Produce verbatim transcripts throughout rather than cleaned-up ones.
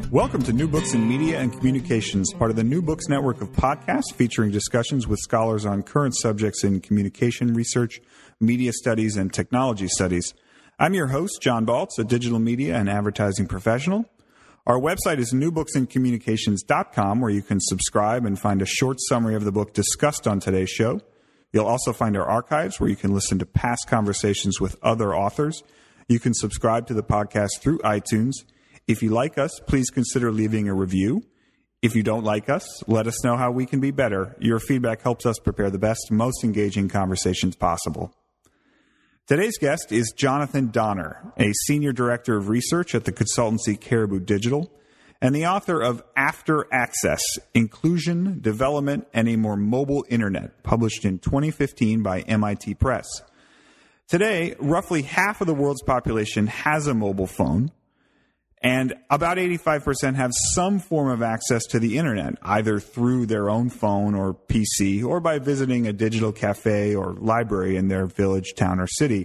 Welcome to New Books in Media and Communications, part of the New Books network of podcasts featuring discussions with scholars on current subjects in communication research, media studies, and technology studies. I'm your host, John Baltz, a digital media and advertising professional. Our website is new books in communications dot com, where you can subscribe and find a short summary of the book discussed on today's show. You'll also find our archives, where you can listen to past conversations with other authors. You can subscribe to the podcast through iTunes. If you like us, please consider leaving a review. If you don't like us, let us know how we can be better. Your feedback helps us prepare the best, most engaging conversations possible. Today's guest is Jonathan Donner, a senior director of research at the consultancy Caribou Digital, and the author of After Access, Inclusion, Development, and a More Mobile Internet, published in twenty fifteen by M I T Press. Today, roughly half of the world's population has a mobile phone, and about eighty-five percent have some form of access to the internet, either through their own phone or P C, or by visiting a digital cafe or library in their village, town, or city.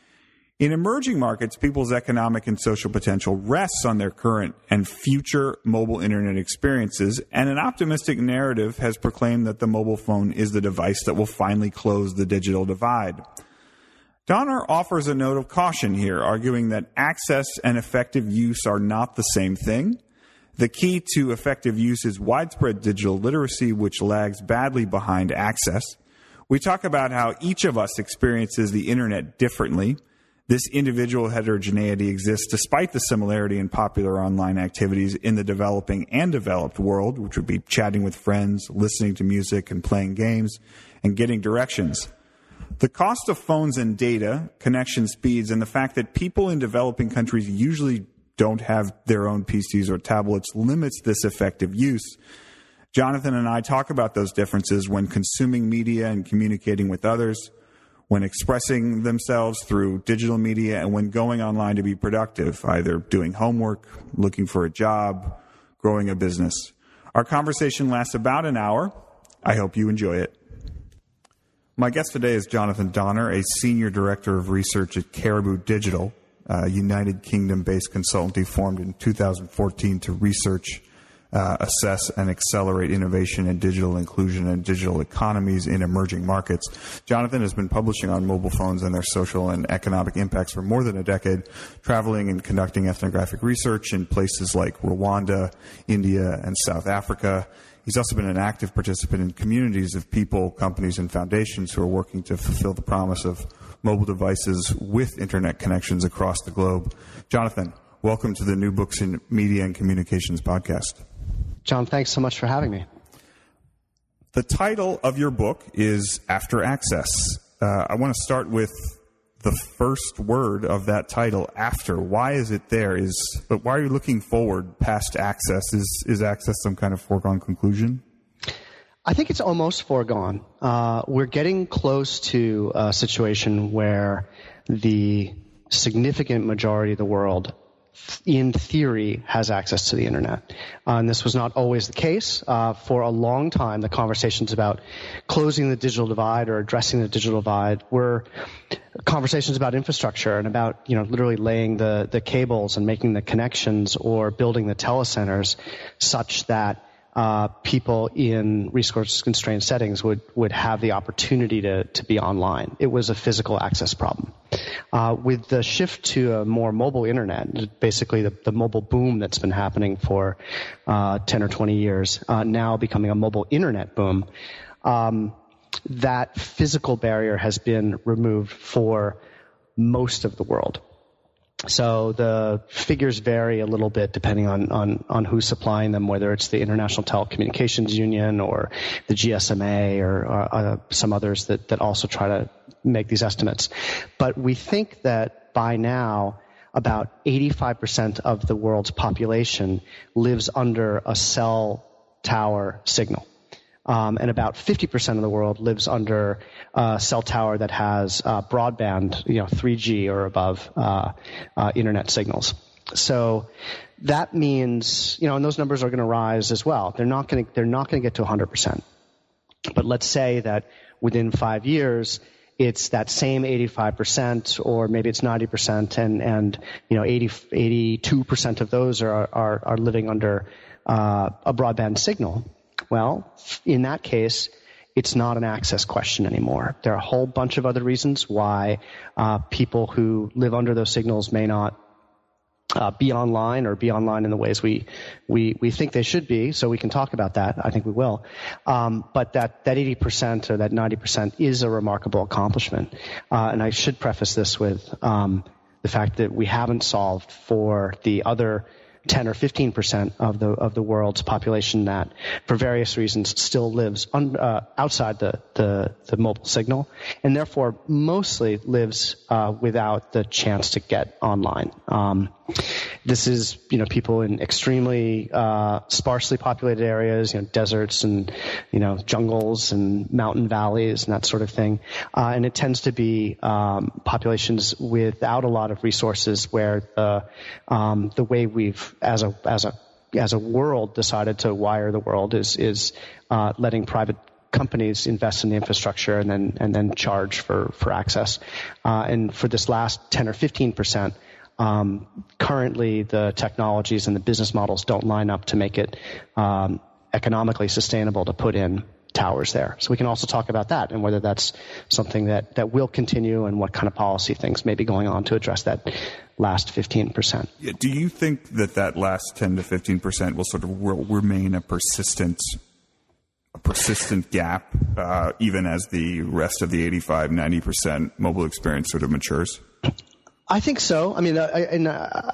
In emerging markets, people's economic and social potential rests on their current and future mobile internet experiences, and an optimistic narrative has proclaimed that the mobile phone is the device that will finally close the digital divide. Donner offers a note of caution here, arguing that access and effective use are not the same thing. The key to effective use is widespread digital literacy, which lags badly behind access. We talk about how each of us experiences the internet differently. This individual heterogeneity exists despite the similarity in popular online activities in the developing and developed world, which would be chatting with friends, listening to music, and playing games, and getting directions. The cost of phones and data, connection speeds, and the fact that people in developing countries usually don't have their own P Cs or tablets limits this effective use. Jonathan and I talk about those differences when consuming media and communicating with others, when expressing themselves through digital media, and when going online to be productive, either doing homework, looking for a job, growing a business. Our conversation lasts about an hour. I hope you enjoy it. My guest today is Jonathan Donner, a senior director of research at Caribou Digital, a United Kingdom-based consultancy formed in two thousand fourteen to research, uh, assess, and accelerate innovation in digital inclusion and digital economies in emerging markets. Jonathan has been publishing on mobile phones and their social and economic impacts for more than a decade, traveling and conducting ethnographic research in places like Rwanda, India, and South Africa. He's also been an active participant in communities of people, companies, and foundations who are working to fulfill the promise of mobile devices with internet connections across the globe. Jonathan, welcome to the New Books in Media and Communications podcast. John, thanks so much for having me. The title of your book is After Access. Uh, I want to start with the first word of that title, after. Why is it there? Is but why are you looking forward past access? Is is access some kind of foregone conclusion? I think it's almost foregone. Uh, we're getting close to a situation where the significant majority of the world, in theory, has access to the internet. Uh, and this was not always the case. Uh, for a long time, the conversations about closing the digital divide or addressing the digital divide were conversations about infrastructure and about, you know, literally laying the, the cables and making the connections or building the telecenters such that uh, people in resource-constrained settings would, would have the opportunity to, to be online. It was a physical access problem. Uh, with the shift to a more mobile internet, basically the, the mobile boom that's been happening for uh, ten or twenty years, uh, now becoming a mobile internet boom, um, that physical barrier has been removed for most of the world. So the figures vary a little bit depending on, on, on who's supplying them, whether it's the International Telecommunications Union or the G S M A or uh, some others that, that also try to make these estimates. But we think that by now about eighty-five percent of the world's population lives under a cell tower signal. Um, and about fifty percent of the world lives under a cell tower that has uh, broadband, you know, three G or above uh, uh, internet signals. So that means, you know, and those numbers are going to rise as well. They're not going to, they're not going to get to one hundred percent. But let's say that within five years, it's that same eighty-five percent, or maybe it's ninety percent, and, and you know, eighty, eighty-two percent of those are, are, are living under uh, a broadband signal. Well, in that case, it's not an access question anymore. There are a whole bunch of other reasons why uh, people who live under those signals may not Uh, be online or be online in the ways we, we, we think they should be. So we can talk about that. I think we will. Um, but that, that eighty percent or that ninety percent is a remarkable accomplishment. Uh, and I should preface this with, um, the fact that we haven't solved for the other ten or fifteen percent of the, of the world's population that for various reasons still lives un, uh, outside the, the, the mobile signal, and therefore mostly lives, uh, without the chance to get online. Um, This is, you know, people in extremely uh, sparsely populated areas, you know, deserts and, you know, jungles and mountain valleys and that sort of thing. Uh, and it tends to be um, populations without a lot of resources, where the um, the way we've, as a as a as a world, decided to wire the world is is uh, letting private companies invest in the infrastructure and then and then charge for for access. Uh, and for this last ten or fifteen percent. Um, currently, the technologies and the business models don't line up to make it um, economically sustainable to put in towers there. So we can also talk about that and whether that's something that, that will continue, and what kind of policy things may be going on to address that last fifteen percent. Yeah, do you think that that last ten to fifteen percent will sort of will remain a persistent a persistent gap, uh, even as the rest of the eighty-five, ninety percent mobile experience sort of matures? I think so. I mean, I, and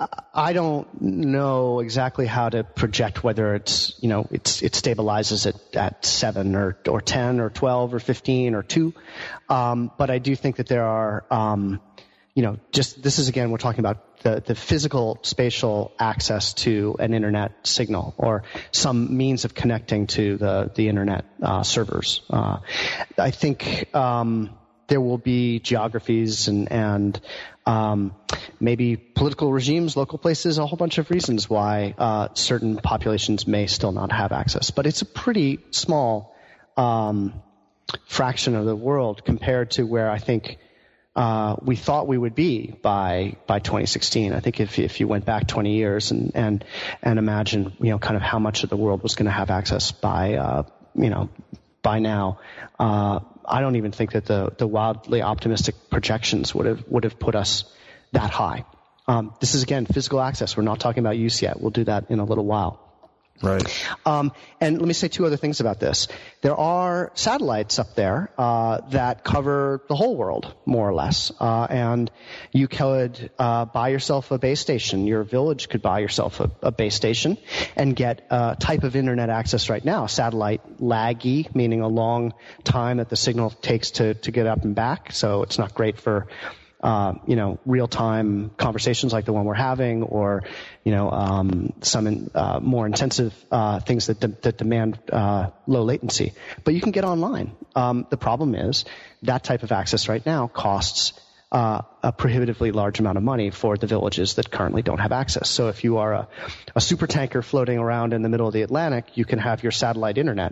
I don't know exactly how to project whether it's, you know, it's, it stabilizes at, at seven or, or ten or twelve or fifteen or two. Um, but I do think that there are, um, you know, just, this is again, we're talking about the, the physical spatial access to an internet signal or some means of connecting to the, the internet, uh, servers. Uh, I think, um, there will be geographies and, and um, maybe political regimes, local places, a whole bunch of reasons why uh, certain populations may still not have access. But it's a pretty small um, fraction of the world compared to where I think uh, we thought we would be by by twenty sixteen. I think if if you went back twenty years and and and imagine, you know, kind of how much of the world was going to have access by uh, you know by now. Uh, I don't even think that the, the wildly optimistic projections would have would have put us that high. Um, this is, again, physical access. We're not talking about use yet. We'll do that in a little while. Right. Um, and let me say two other things about this. There are satellites up there uh, that cover the whole world, more or less. Uh, and you could uh, buy yourself a base station. Your village could buy yourself a, a base station and get a type of internet access right now, satellite laggy, meaning a long time that the signal takes to, to get up and back. So it's not great for Uh, you know, real-time conversations like the one we're having, or, you know, um, some in, uh, more intensive uh, things that, de- that demand uh, low latency. But you can get online. Um, the problem is that type of access right now costs uh, a prohibitively large amount of money for the villages that currently don't have access. So if you are a, a super tanker floating around in the middle of the Atlantic, you can have your satellite internet.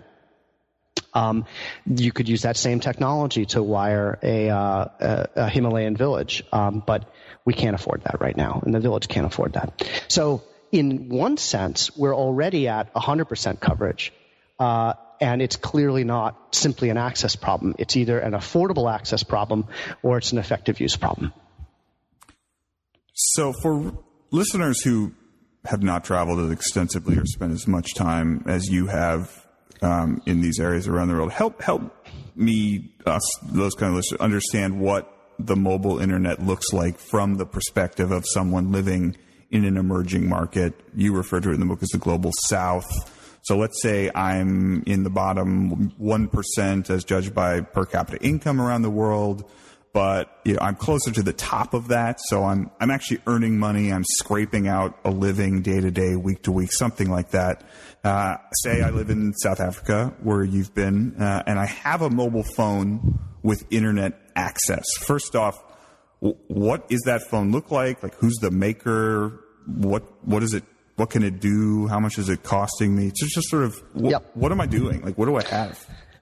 Um, you could use that same technology to wire a, uh, a, a Himalayan village, um, but we can't afford that right now, and the village can't afford that. So in one sense, we're already at one hundred percent coverage, uh, and it's clearly not simply an access problem. It's either an affordable access problem or it's an effective use problem. So for listeners who have not traveled as extensively or spent as much time as you have Um, in these areas around the world, help help me, us, those kind of listeners, understand what the mobile internet looks like from the perspective of someone living in an emerging market. You refer to it in the book as the global south. So let's say I'm in the bottom one percent as judged by per capita income around the world, but you know, I'm closer to the top of that. So I'm I'm actually earning money. I'm scraping out a living day to day, week to week, something like that. Uh, say I live in South Africa, where you've been, uh, and I have a mobile phone with internet access. First off, w- what is that phone look like? Like, who's the maker? What what is it? What can it do? How much is it costing me? Just just sort of, wh- yep. What am I doing? Like, what do I have?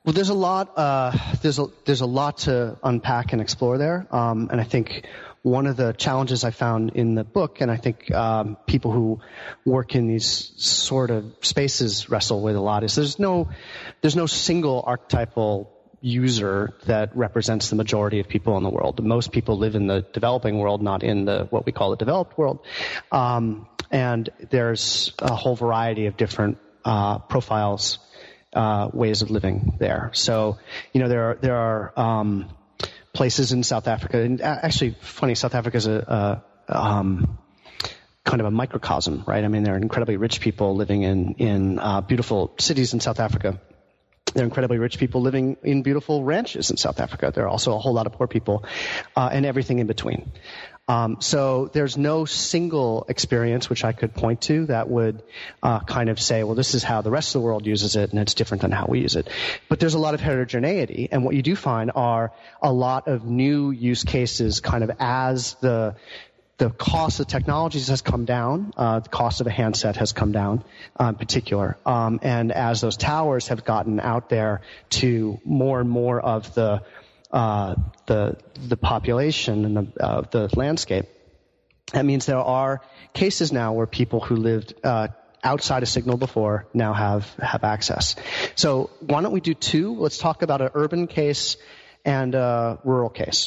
Well, there's a lot. Uh, there's a there's a lot to unpack and explore there, um, and I think one of the challenges I found in the book, and I think um, people who work in these sort of spaces wrestle with a lot, is there's no there's no single archetypal user that represents the majority of people in the world. Most people live in the developing world, not in the what we call the developed world, um, and there's a whole variety of different uh, profiles. Uh, ways of living there. So, you know, there are, there are, um, places in South Africa, and actually funny, South Africa is a, a um, kind of a microcosm, right? I mean, there are incredibly rich people living in, in, uh, beautiful cities in South Africa. There are incredibly rich people living in beautiful ranches in South Africa. There are also a whole lot of poor people, uh, and everything in between. Um, so there's no single experience which I could point to that would uh, kind of say, well, this is how the rest of the world uses it, and it's different than how we use it. But there's a lot of heterogeneity, and what you do find are a lot of new use cases kind of as the the cost of technologies has come down, uh, the cost of a handset has come down uh, in particular, um, and as those towers have gotten out there to more and more of the Uh, the the population and the, uh, the landscape. That means there are cases now where people who lived uh, outside a signal before now have have access. So why don't we do two? Let's talk about an urban case and a rural case.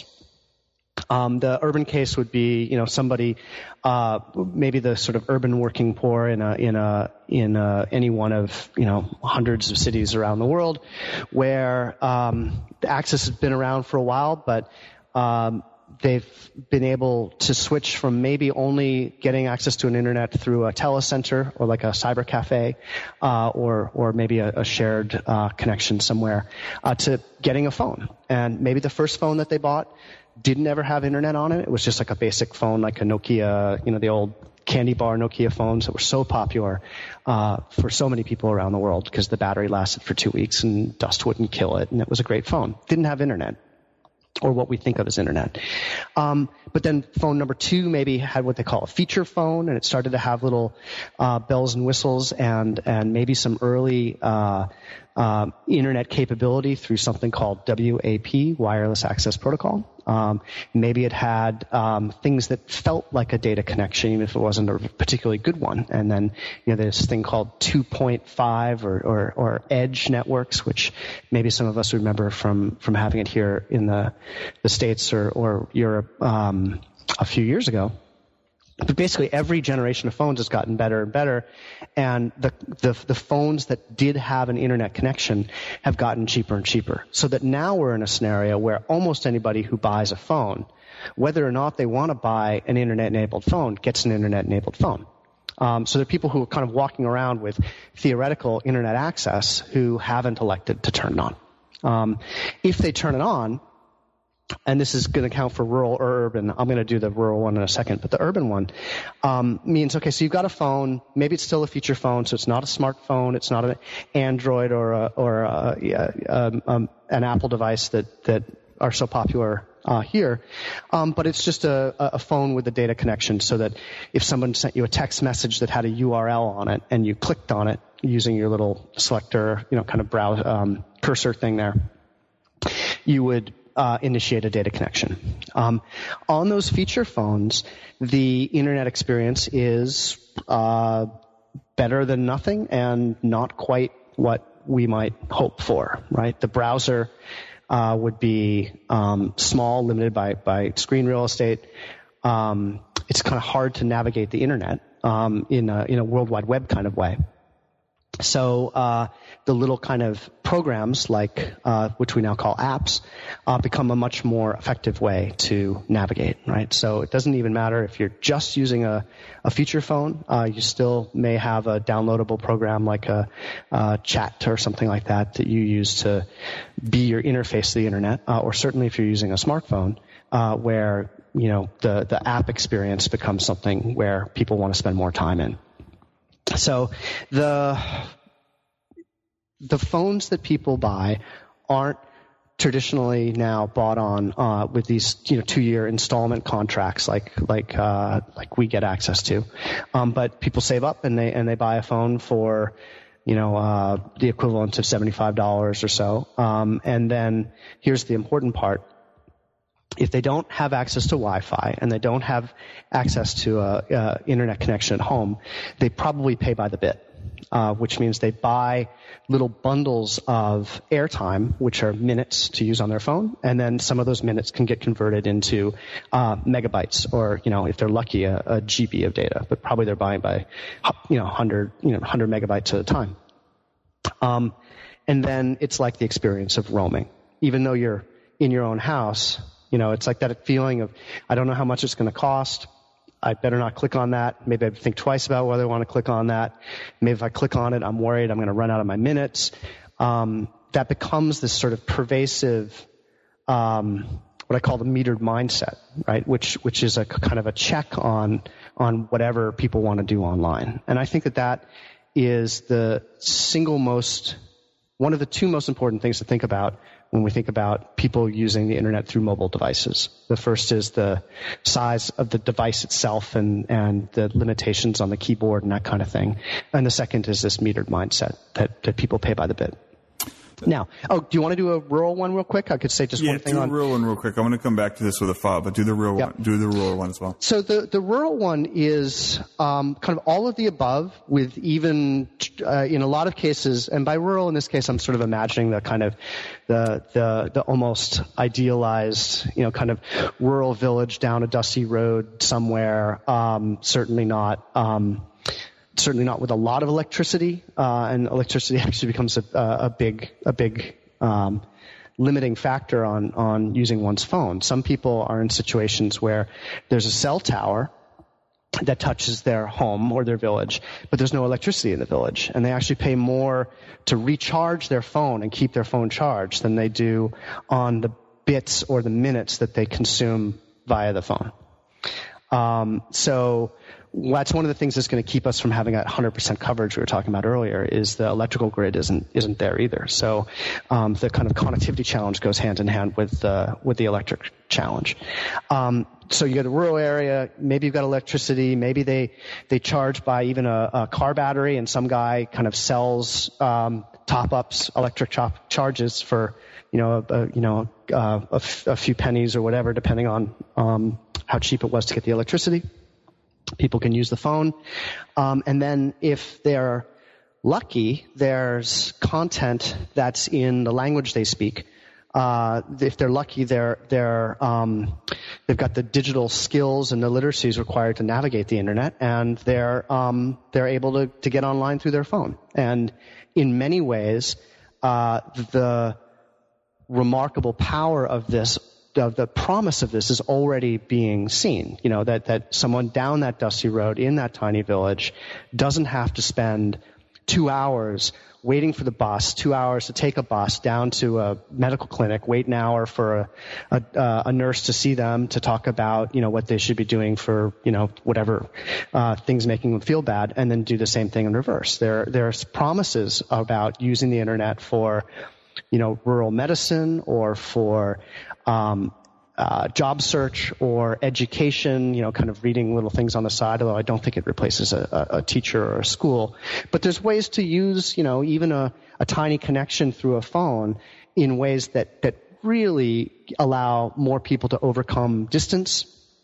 Um, the urban case would be, you know, somebody, uh, maybe the sort of urban working poor in a, in a, in a, any one of, you know, hundreds of cities around the world where, um, the access has been around for a while, but, um, they've been able to switch from maybe only getting access to an internet through a telecenter or like a cyber cafe, uh, or, or maybe a, a shared, uh, connection somewhere, uh, to getting a phone. And maybe the first phone that they bought didn't ever have internet on it. It was just like a basic phone, like a Nokia, you know, the old candy bar Nokia phones that were so popular uh, for so many people around the world because the battery lasted for two weeks and dust wouldn't kill it, and it was a great phone. Didn't have internet, or what we think of as internet. Um, but then phone number two maybe had what they call a feature phone, and it started to have little uh, bells and whistles and and maybe some early uh, uh, internet capability through something called W A P, Wireless Access Protocol. Um, maybe it had um, things that felt like a data connection, even if it wasn't a particularly good one. And then, you know, there's this thing called two point five or, or, or edge networks, which maybe some of us remember from, from having it here in the, the States or, or Europe um, a few years ago. But basically, every generation of phones has gotten better and better, and the, the the phones that did have an internet connection have gotten cheaper and cheaper. So that now we're in a scenario where almost anybody who buys a phone, whether or not they want to buy an internet-enabled phone, gets an internet-enabled phone. Um, so there are people who are kind of walking around with theoretical internet access who haven't elected to turn it on. Um, if they turn it on, and this is going to count for rural or urban. I'm going to do the rural one in a second, but the urban one um, means, okay, so you've got a phone. Maybe it's still a feature phone, so it's not a smartphone. It's not an Android or a, or a, yeah, um, um, an Apple device that, that are so popular uh, here. Um, but it's just a, a phone with a data connection so that if someone sent you a text message that had a U R L on it and you clicked on it using your little selector, you know, kind of browse um, cursor thing there, you would Uh, initiate a data connection. Um, on those feature phones, the internet experience is uh, better than nothing and not quite what we might hope for, right? The browser uh, would be um, small, limited by, by screen real estate. Um, it's kind of hard to navigate the internet um, in a, in a World Wide Web kind of way. So uh, the little kind of programs like uh, which we now call apps uh, become a much more effective way to navigate, right? So it doesn't even matter if you're just using a, a feature phone. Uh, you still may have a downloadable program like a, a chat or something like that that you use to be your interface to the internet, uh, or certainly if you're using a smartphone uh, where you know the the app experience becomes something where people want to spend more time in. So the the phones that people buy aren't traditionally now bought on uh, with these you know two-year installment contracts like like uh, like we get access to, um, but people save up and they and they buy a phone for you know, uh, the equivalent of seventy-five dollars or so. Um, and then here's the important part. If they don't have access to Wi-Fi and they don't have access to a, a internet connection at home, they probably pay by the bit, uh, which means they buy little bundles of airtime, which are minutes to use on their phone, and then some of those minutes can get converted into uh, megabytes, or, you know, if they're lucky, a, a G B of data. But probably they're buying by, you know, one hundred, you know, one hundred megabytes at a time. Um, and then it's like the experience of roaming, even though you're in your own house. You know, it's like that feeling of, I don't know how much it's going to cost. I better not click on that. Maybe I think twice about whether I want to click on that. Maybe if I click on it, I'm worried I'm going to run out of my minutes. Um, that becomes this sort of pervasive, um, what I call the metered mindset, right? Which, which is a kind of a check on, on whatever people want to do online. And I think that that is the single most, one of the two most important things to think about when we think about people using the internet through mobile devices. The first is the size of the device itself and, and the limitations on the keyboard and that kind of thing. And the second is this metered mindset that, that people pay by the bit. Now, oh, do you want to do a rural one real quick? I could say just yeah, one thing do on. a rural one real quick. I'm going to come back to this with a file, but do the rural yep. one. Do the rural one as well. So the the rural one is um, kind of all of the above, with even uh, in a lot of cases, and by rural in this case, I'm sort of imagining the kind of the the the almost idealized, you know, kind of rural village down a dusty road somewhere. Um, certainly not. Um, Certainly not with a lot of electricity, uh, and electricity actually becomes a, a big, a big um, limiting factor on on using one's phone. Some people are in situations where there's a cell tower that touches their home or their village, but there's no electricity in the village, and they actually pay more to recharge their phone and keep their phone charged than they do on the bits or the minutes that they consume via the phone. Um, so. That's one of the things that's going to keep us from having that one hundred percent coverage we were talking about earlier, is the electrical grid isn't isn't there either. So um, the kind of connectivity challenge goes hand in hand with uh, with the electric challenge. Um, so you got a rural area, maybe you've got electricity, maybe they they charge by even a, a car battery, and some guy kind of sells um, top-ups, electric chop charges for you know a, a, you know uh, a, f- a few pennies or whatever, depending on um, how cheap it was to get the electricity. People can use the phone. Um, and then if they're lucky, there's content that's in the language they speak. Uh, if they're lucky, they're, they're, um, they've got the digital skills and the literacies required to navigate the internet, and they're, um, they're able to, to get online through their phone. And in many ways, uh, the remarkable power of this of the promise of this is already being seen. You know, that, that someone down that dusty road in that tiny village doesn't have to spend two hours waiting for the bus, two hours to take a bus down to a medical clinic, wait an hour for a, a, uh, a nurse to see them, to talk about, you know, what they should be doing for, you know, whatever, uh, things making them feel bad, and then do the same thing in reverse. There, there's promises about using the internet for, you know, rural medicine, or for um, uh, job search or education, you know, kind of reading little things on the side, although I don't think it replaces a, a teacher or a school. But there's ways to use, you know, even a, a tiny connection through a phone in ways that, that really allow more people to overcome distance,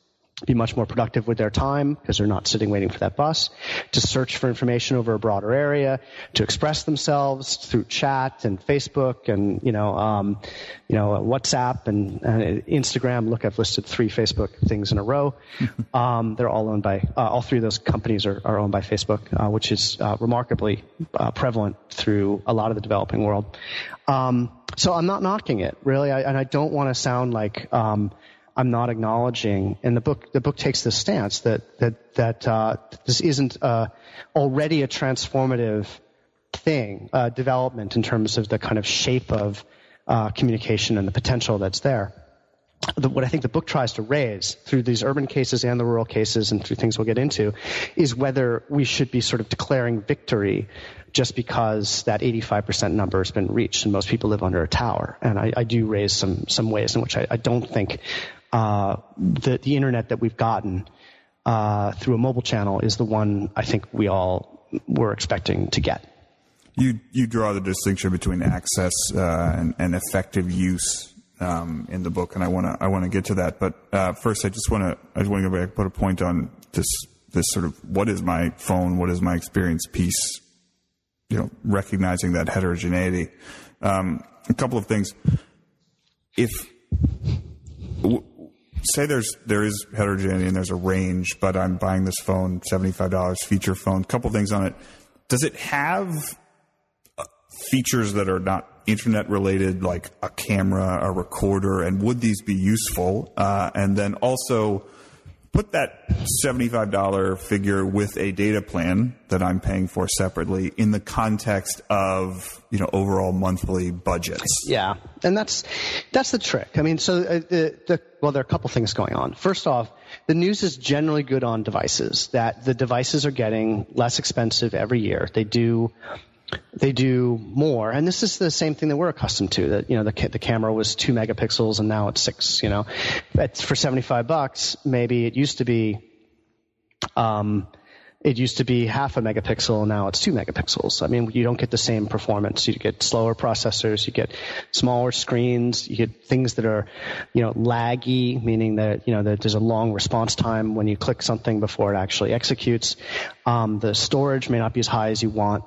be much more productive with their time because they're not sitting waiting for that bus, to search for information over a broader area, to express themselves through chat and Facebook and, you know, um, you know, WhatsApp and, and Instagram. Look, I've listed three Facebook things in a row. um, they're all owned by, uh, all three of those companies are, are owned by Facebook, uh, which is uh, remarkably uh, prevalent through a lot of the developing world. Um, so I'm not knocking it, really, I, and I don't want to sound like, um, I'm not acknowledging, and the book the book takes this stance that that that uh, this isn't uh, already a transformative thing, uh, development in terms of the kind of shape of uh, communication and the potential that's there. The, what I think the book tries to raise through these urban cases and the rural cases, and through things we'll get into, is whether we should be sort of declaring victory just because that eighty-five percent number has been reached and most people live under a tower. And I, I do raise some some ways in which I, I don't think uh, the, the internet that we've gotten uh, through a mobile channel is the one I think we all were expecting to get. You you draw the distinction between access uh, and, and effective use um, in the book, and I want to I want to get to that. But uh, first, I just want to I just want to go back and put a point on this this sort of what is my phone, what is my experience piece. You know, recognizing that heterogeneity. Um, a couple of things. If w- say there's there is heterogeneity and there's a range, but I'm buying this phone, seventy-five dollars feature phone. A couple of things on it. Does it have features that are not internet related, like a camera, a recorder, and would these be useful? Uh, and then also put that seventy-five dollars figure with a data plan that I'm paying for separately in the context of, you know, overall monthly budgets. Yeah, and that's that's the trick. I mean, so uh, the, the well, there are a couple things going on. First off, the news is generally good on devices, that the devices are getting less expensive every year. They do They do more, and this is the same thing that we're accustomed to. That you know, the the camera was two megapixels, and now it's six. You know, but for seventy-five bucks, maybe it used to be, um, it used to be half a megapixel, and now it's two megapixels. I mean, you don't get the same performance. You get slower processors, you get smaller screens, you get things that are, you know, laggy, meaning that you know that there's a long response time when you click something before it actually executes. Um, the storage may not be as high as you want.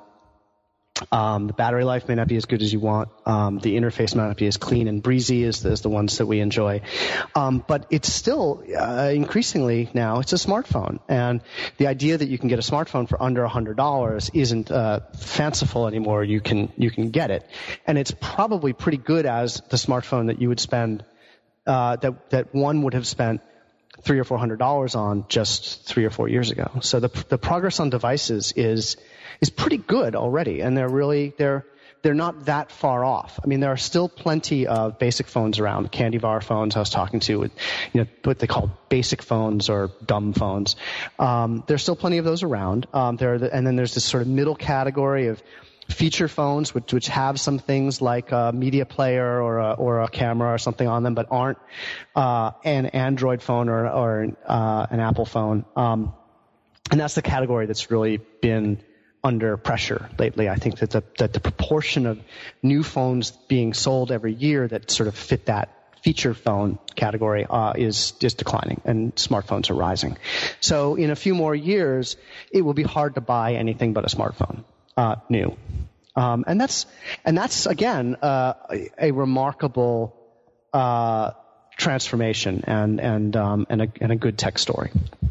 Um, the battery life may not be as good as you want. Um, the interface may not be as clean and breezy as, as the ones that we enjoy. Um, but it's still uh, increasingly now it's a smartphone. And the idea that you can get a smartphone for under one hundred dollars isn't uh, fanciful anymore. You can you can get it. And it's probably pretty good as the smartphone that you would spend uh, that that one would have spent three or four hundred dollars on just three or four years ago. So the the progress on devices is is pretty good already, and they're really they're they're not that far off. I mean, there are still plenty of basic phones around. Candy bar phones I was talking to, with, you know, what they call basic phones or dumb phones. Um, there's still plenty of those around. Um, there are the, and then there's this sort of middle category of feature phones which, which have some things like a media player or a, or a camera or something on them, but aren't uh, an Android phone or, or uh, an Apple phone. Um, and that's the category that's really been under pressure lately. I think that the, that the proportion of new phones being sold every year that sort of fit that feature phone category uh, is is declining, and smartphones are rising. So in a few more years, it will be hard to buy anything but a smartphone uh, new, um, and that's and that's again uh, a, a remarkable uh, transformation and and um, and a, and a good tech story.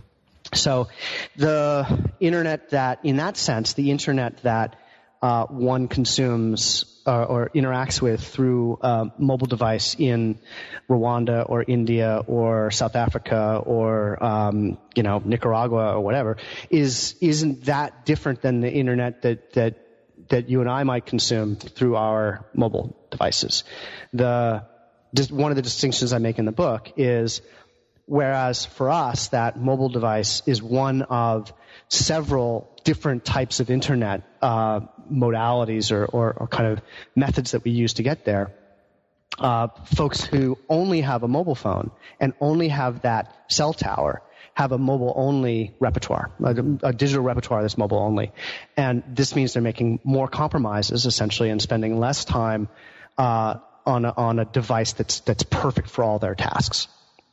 So the internet that, in that sense, the internet that uh, one consumes uh, or interacts with through a mobile device in Rwanda or India or South Africa or um, you know Nicaragua or whatever is isn't that different than the internet that that that you and I might consume through our mobile devices. The just one of the distinctions I make in the book is, whereas for us, that mobile device is one of several different types of internet uh, modalities or, or, or kind of methods that we use to get there. Uh, folks who only have a mobile phone and only have that cell tower have a mobile-only repertoire, a, a digital repertoire that's mobile-only. And this means they're making more compromises, essentially, and spending less time uh, on, a, on a device that's that's perfect for all their tasks.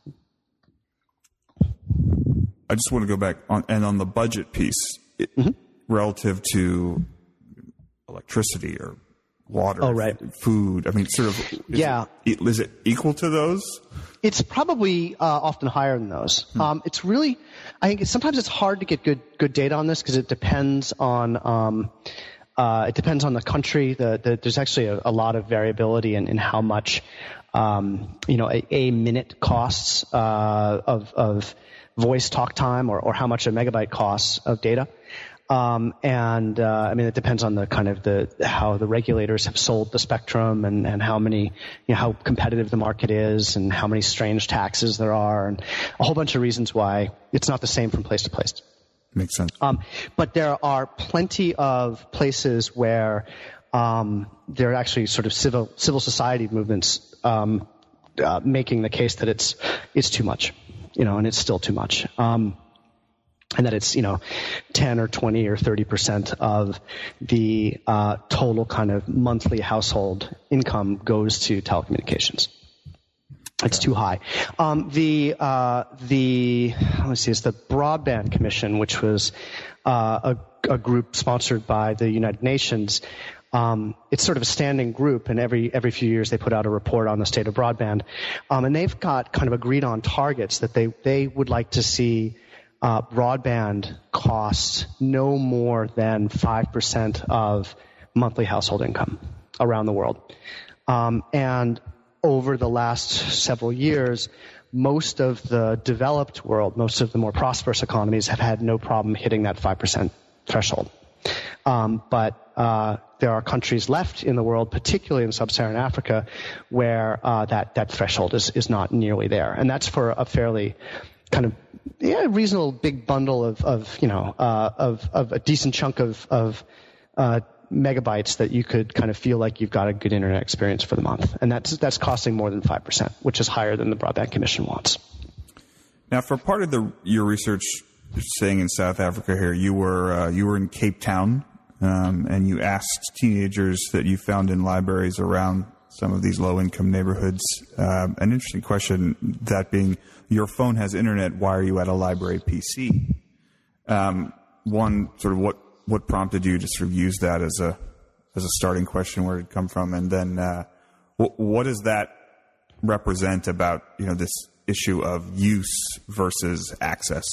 I just want to go back on, and on the budget piece, it, mm-hmm. relative to electricity or water, oh, right. food. I mean, sort of. Is yeah. It, is it equal to those? It's probably uh, often higher than those. Hmm. Um, it's really, I think, it's, sometimes it's hard to get good good data on this because it depends on. Um, uh, it depends on the country. The, the, there's actually a, a lot of variability in, in how much, um, you know, a, a minute costs uh, of of voice talk time, or, or how much a megabyte costs of data. Um, and, uh, I mean, it depends on the kind of the, how the regulators have sold the spectrum and, and how many, you know, how competitive the market is and how many strange taxes there are and a whole bunch of reasons why it's not the same from place to place. Makes sense. Um, but there are plenty of places where, um, there are actually sort of civil, civil society movements, um, uh, making the case that it's, it's too much. You know, and it's still too much. Um, and that it's, you know, ten or twenty or thirty percent of the uh, total kind of monthly household income goes to telecommunications. It's too high. Um, the uh, the let's see, it's the Broadband Commission, which was uh, a, a group sponsored by the United Nations. Um, it's sort of a standing group, and every every few years they put out a report on the state of broadband. Um, and they've got kind of agreed on targets that they they would like to see uh, broadband costs no more than five percent of monthly household income around the world. Um, and over the last several years, most of the developed world, most of the more prosperous economies have had no problem hitting that five percent threshold. Um, but uh, there are countries left in the world, particularly in sub-Saharan Africa, where uh, that, that threshold is, is not nearly there. And that's for a fairly kind of yeah, reasonable big bundle of, of you know, uh, of, of a decent chunk of, of uh, megabytes that you could kind of feel like you've got a good internet experience for the month. And that's that's costing more than five percent, which is higher than the Broadband Commission wants. Now, for part of the your research, saying in South Africa here, you were uh, you were in Cape Town, um, and you asked teenagers that you found in libraries around some of these low-income neighborhoods um, an interesting question, that being, your phone has internet, why are you at a library P C? Um, one, sort of what What prompted you to sort of use that as a as a starting question, where it come from, and then uh, what, what does that represent about, you know, this issue of use versus access?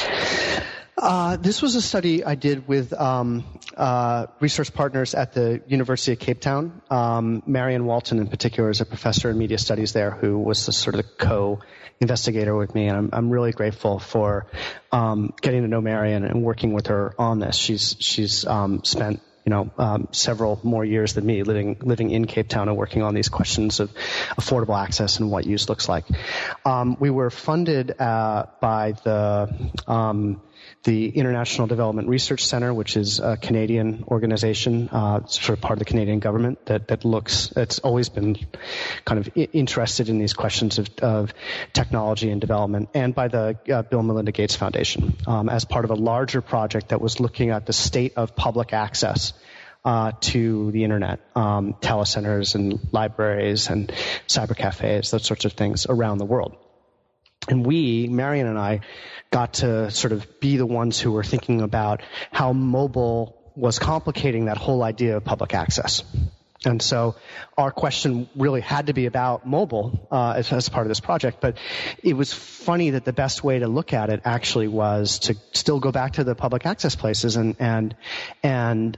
Uh, this was a study I did with um, uh, research partners at the University of Cape Town. Um, Marion Walton, in particular, is a professor in media studies there, who was the sort of the co-investigator with me, and I'm, I'm really grateful for um, getting to know Marion and working with her on this. She's she's um, spent you know um, several more years than me living living in Cape Town and working on these questions of affordable access and what use looks like. Um, we were funded uh, by the um, the International Development Research Center, which is a Canadian organization, uh, sort of part of the Canadian government that, that looks, it's always been kind of I- interested in these questions of, of technology and development, and by the uh, Bill and Melinda Gates Foundation, um, as part of a larger project that was looking at the state of public access uh, to the internet, um, telecenters and libraries and cyber cafes, those sorts of things around the world. And we, Marion and I, got to sort of be the ones who were thinking about how mobile was complicating that whole idea of public access. And so our question really had to be about mobile uh, as, as part of this project. But it was funny that the best way to look at it actually was to still go back to the public access places and and and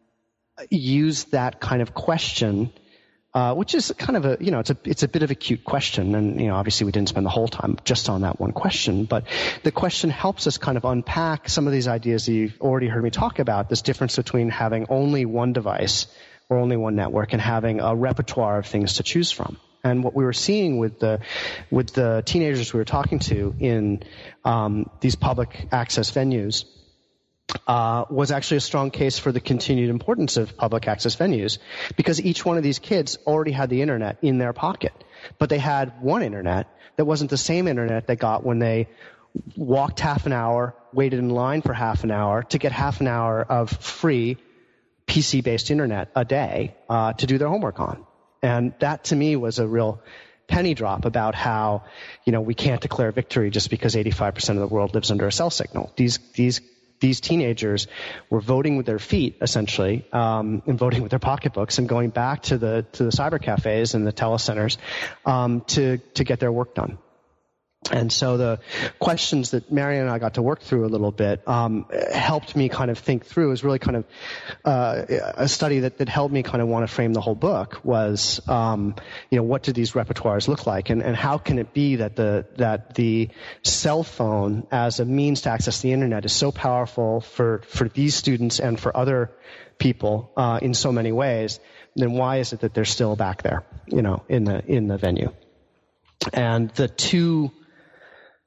use that kind of question, Uh, which is kind of a, you know, it's a, it's a bit of a cute question. And, you know, obviously we didn't spend the whole time just on that one question, but the question helps us kind of unpack some of these ideas that you've already heard me talk about, this difference between having only one device or only one network and having a repertoire of things to choose from. And what we were seeing with the, with the teenagers we were talking to in, um, these public access venues, Uh, was actually a strong case for the continued importance of public access venues, because each one of these kids already had the internet in their pocket, but they had one internet that wasn't the same internet they got when they walked half an hour, waited in line for half an hour to get half an hour of free P C-based internet a day uh, to do their homework on. And that to me was a real penny drop about how, you know, we can't declare victory just because eighty-five percent of the world lives under a cell signal. These these These teenagers were voting with their feet, essentially, um, and voting with their pocketbooks, and going back to the to the cyber cafes and the telecenters um, to to get their work done. And so the questions that Marion and I got to work through a little bit um, helped me kind of think through. Is really kind of uh, a study that, that helped me kind of want to frame the whole book. Was um, you know, what do these repertoires look like, and, and how can it be that the that the cell phone as a means to access the internet is so powerful for for these students and for other people uh, in so many ways? Then why is it that they're still back there, you know, in the in the venue? And the two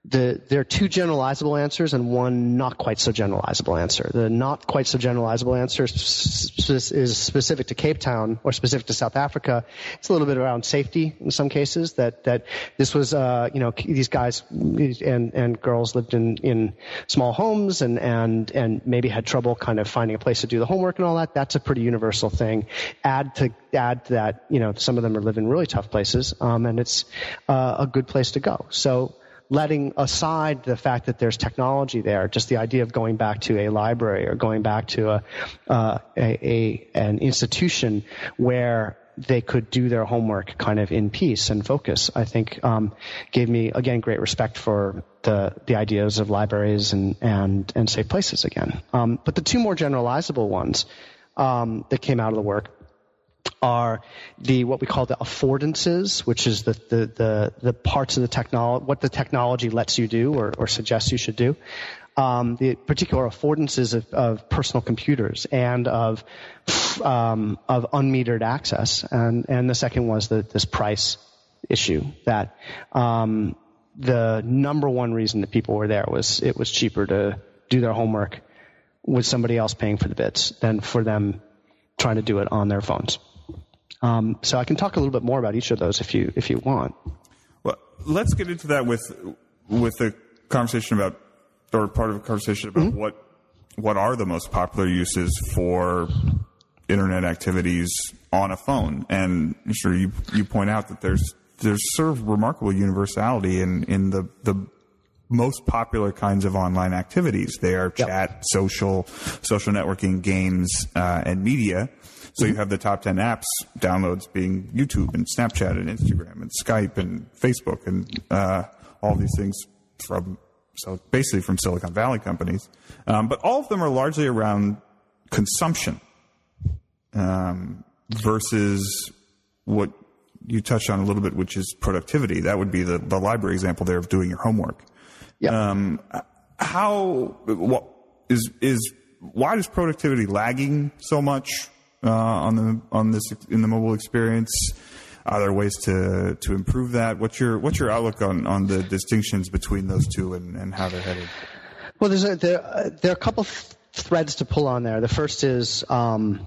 the, there are two generalizable answers and one not quite so generalizable answer. The not quite so generalizable answer is, is specific to Cape Town or specific to South Africa. It's a little bit around safety in some cases, that, that this was, uh, you know, these guys and, and girls lived in, in small homes and, and, and maybe had trouble kind of finding a place to do the homework and all that. That's a pretty universal thing. Add to, add to that, you know, some of them are living in really tough places, um, and it's, uh, a good place to go. So, letting aside the fact that there's technology there, just the idea of going back to a library or going back to a, uh, a, a an institution where they could do their homework kind of in peace and focus, I think um, gave me, again, great respect for the the ideas of libraries and, and, and safe places again. Um, but the two more generalizable ones um, that came out of the work are the what we call the affordances, which is the the the, the parts of the technology, what the technology lets you do or, or suggests you should do. Um, the particular affordances of, of personal computers and of um, of unmetered access, and and the second was the, this price issue, that um, the number one reason that people were there was it was cheaper to do their homework with somebody else paying for the bits than for them trying to do it on their phones. Um, so I can talk a little bit more about each of those if you if you want. Well, let's get into that with with the conversation about, or part of a conversation about mm-hmm. what what are the most popular uses for internet activities on a phone. And sure, you you point out that there's there's sort of remarkable universality in in the the most popular kinds of online activities. They are yep. chat, social, social networking, games, uh, and media. So you have the top ten apps downloads being YouTube and Snapchat and Instagram and Skype and Facebook and uh, all these things from so basically from Silicon Valley companies. Um, but all of them are largely around consumption um, versus what you touched on a little bit, which is productivity. That would be the, the library example there of doing your homework. Yeah. Um, how what is is why is productivity lagging so much? Uh, on the on this in the mobile experience, are there ways to to improve that? What's your what's your outlook on, on the distinctions between those two and, and how they're headed? Well, there's a, there uh, there are a couple of threads to pull on there. The first is um,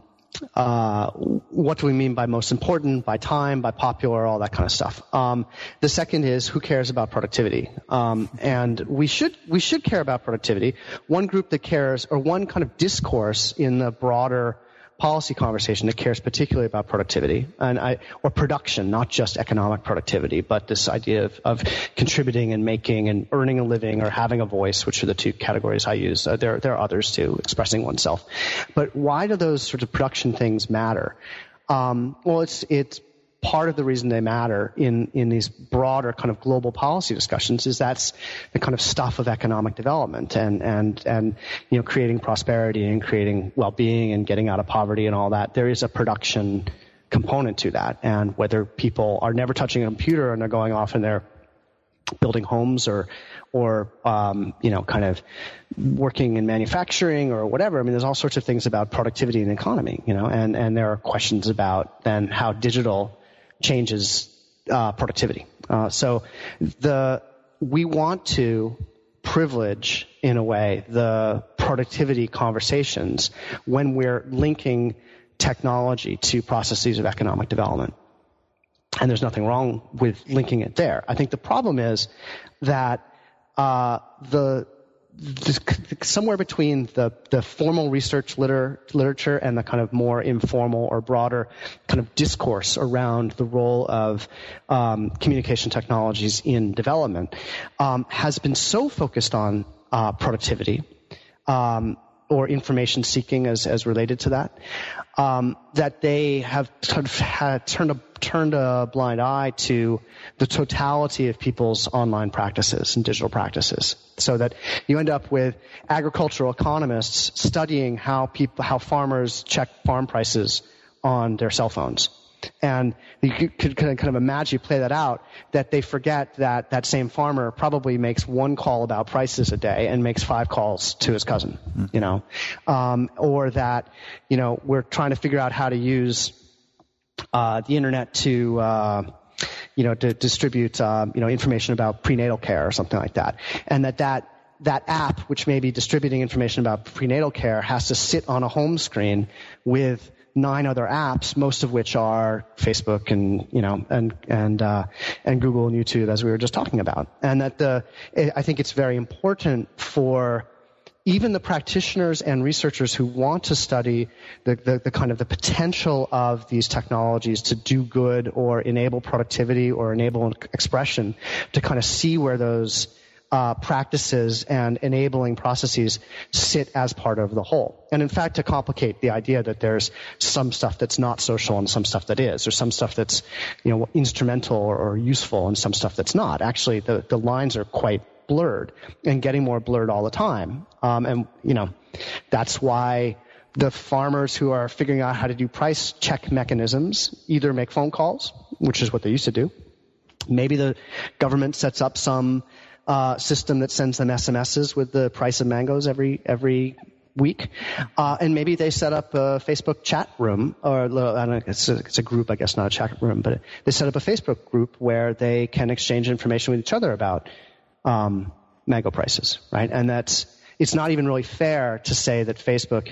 uh, what do we mean by most important, by time, by popular, all that kind of stuff. Um, the second is who cares about productivity, um, and we should we should care about productivity. One group that cares, or one kind of discourse in the broader policy conversation that cares particularly about productivity and I, or production, not just economic productivity, but this idea of, of contributing and making and earning a living or having a voice, which are the two categories I use. Uh, there, there are others too, expressing oneself. But why do those sorts of production things matter? Um, well, it's, it's part of the reason they matter in, in these broader kind of global policy discussions is that's the kind of stuff of economic development and, and, and, you know, creating prosperity and creating well-being and getting out of poverty and all that. There is a production component to that. And whether people are never touching a computer and they're going off and they're building homes or, or, um, you know, kind of working in manufacturing or whatever. I mean, there's all sorts of things about productivity and the economy, you know, and, and there are questions about then how digital changes uh, productivity. Uh, so the we want to privilege, in a way, the productivity conversations when we're linking technology to processes of economic development. And there's nothing wrong with linking it there. I think the problem is that uh, the This, somewhere between the, the formal research liter, literature and the kind of more informal or broader kind of discourse around the role of um, communication technologies in development um, has been so focused on uh, productivity um, or information seeking as, as related to that, um, that they have sort of had turned a, turned a blind eye to the totality of people's online practices and digital practices. So that you end up with agricultural economists studying how people, how farmers check farm prices on their cell phones. And you could kind of imagine, you play that out, that they forget that that same farmer probably makes one call about prices a day and makes five calls to his cousin, mm. you know, um, or that, you know, we're trying to figure out how to use uh, the internet to, uh, you know, to distribute, um, you know, information about prenatal care or something like that. And that that, that app, which may be distributing information about prenatal care, has to sit on a home screen with nine other apps, most of which are Facebook and, you know, and, and, uh, and Google and YouTube, as we were just talking about. And that the, I think it's very important for even the practitioners and researchers who want to study the, the, the kind of the potential of these technologies to do good or enable productivity or enable expression, to kind of see where those Uh, practices and enabling processes sit as part of the whole. And in fact, to complicate the idea that there's some stuff that's not social and some stuff that is, or some stuff that's, you know, instrumental or, or useful and some stuff that's not. Actually, the, the lines are quite blurred and getting more blurred all the time. Um, and, you know, that's why the farmers who are figuring out how to do price check mechanisms either make phone calls, which is what they used to do. Maybe the government sets up some Uh, system that sends them S M Ses with the price of mangoes every every week, uh, and maybe they set up a Facebook chat room, or I don't know, it's a, it's a group, I guess, not a chat room, but they set up a Facebook group where they can exchange information with each other about um, mango prices, right? And that's it's not even really fair to say that Facebook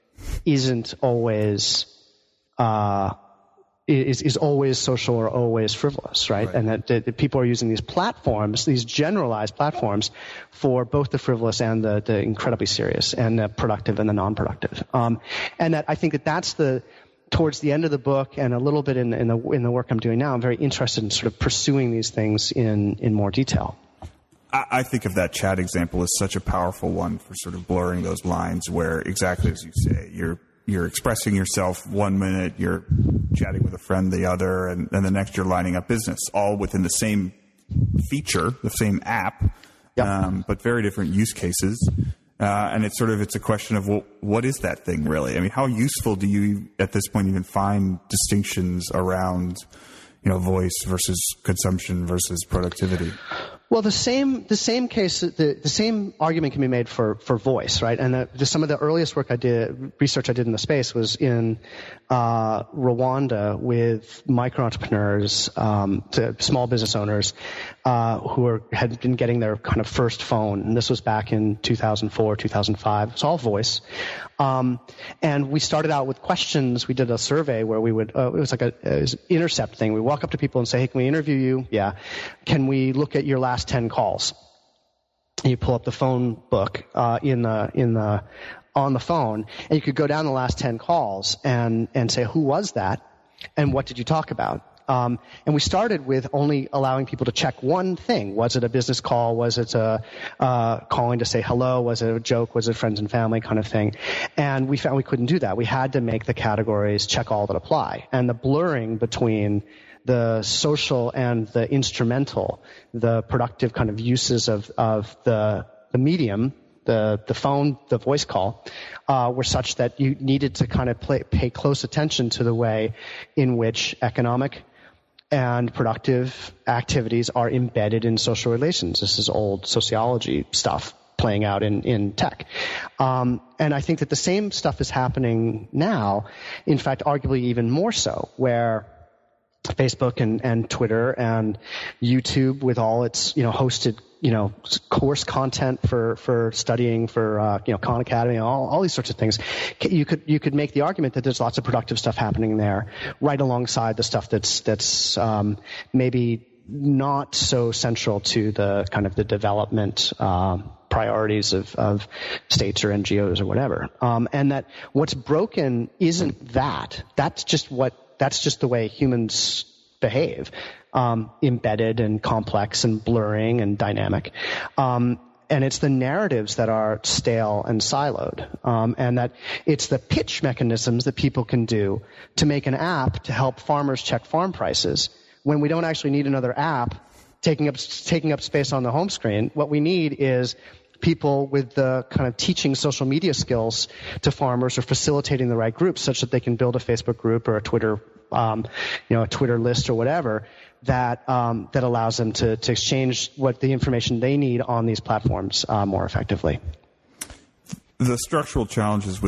isn't always uh, is, is always social or always frivolous, right? right. And that, that people are using these platforms, these generalized platforms, for both the frivolous and the, the incredibly serious, and the productive and the non-productive. Um, and that I think that that's the, towards the end of the book and a little bit in, in the in the work I'm doing now, I'm very interested in sort of pursuing these things in, in more detail. I think of that chat example as such a powerful one for sort of blurring those lines where, exactly as you say, you're You're expressing yourself one minute, you're chatting with a friend the other, and then the next you're lining up business, all within the same feature, the same app, yep. um, but very different use cases. Uh, and it's sort of, it's a question of, well, what is that thing really? I mean, how useful do you at this point even find distinctions around, you know, voice versus consumption versus productivity? Well, the same the same case, the, the same argument can be made for, for voice, right? And the, the, some of the earliest work I did, research I did in the space, was in uh, Rwanda with micro entrepreneurs, um, to small business owners uh, who were, had been getting their kind of first phone, and this was back in two thousand four, two thousand five. It's all voice, um, and we started out with questions. We did a survey where we would uh, it was like a it was an intercept thing. We walk up to people and say, "Hey, can we interview you? Yeah. Can we look at your last ten calls?" And you pull up the phone book uh, in the in the on the phone, and you could go down the last ten calls and and say, who was that, and what did you talk about? Um, and we started with only allowing people to check one thing. Was it a business call? Was it a uh, calling to say hello? Was it a joke? Was it friends and family kind of thing? And we found we couldn't do that. We had to make the categories check all that apply, and the blurring between the social and the instrumental, the productive kind of uses of, of the, the medium, the, the phone, the voice call, uh, were such that you needed to kind of play, pay close attention to the way in which economic and productive activities are embedded in social relations. This is old sociology stuff playing out in, in tech. Um, and I think that the same stuff is happening now, in fact, arguably even more so, where Facebook and, and Twitter and YouTube, with all its, you know, hosted, you know, course content for, for studying, for, uh, you know, Khan Academy, all, all these sorts of things. You could, you could make the argument that there's lots of productive stuff happening there, right alongside the stuff that's, that's, um, maybe not so central to the kind of the development, um, priorities of, of states or N G Os or whatever. Um, and that what's broken isn't that. That's just what, That's just the way humans behave, um, embedded and complex and blurring and dynamic. Um, and it's the narratives that are stale and siloed. Um, and that it's the pitch mechanisms that people can do to make an app to help farmers check farm prices when we don't actually need another app taking up, taking up space on the home screen. What we need is people with the kind of teaching social media skills to farmers, or facilitating the right groups such that they can build a Facebook group or a Twitter, um, you know, a Twitter list or whatever that um, that allows them to, to exchange what the information they need on these platforms uh, more effectively. The structural challenges with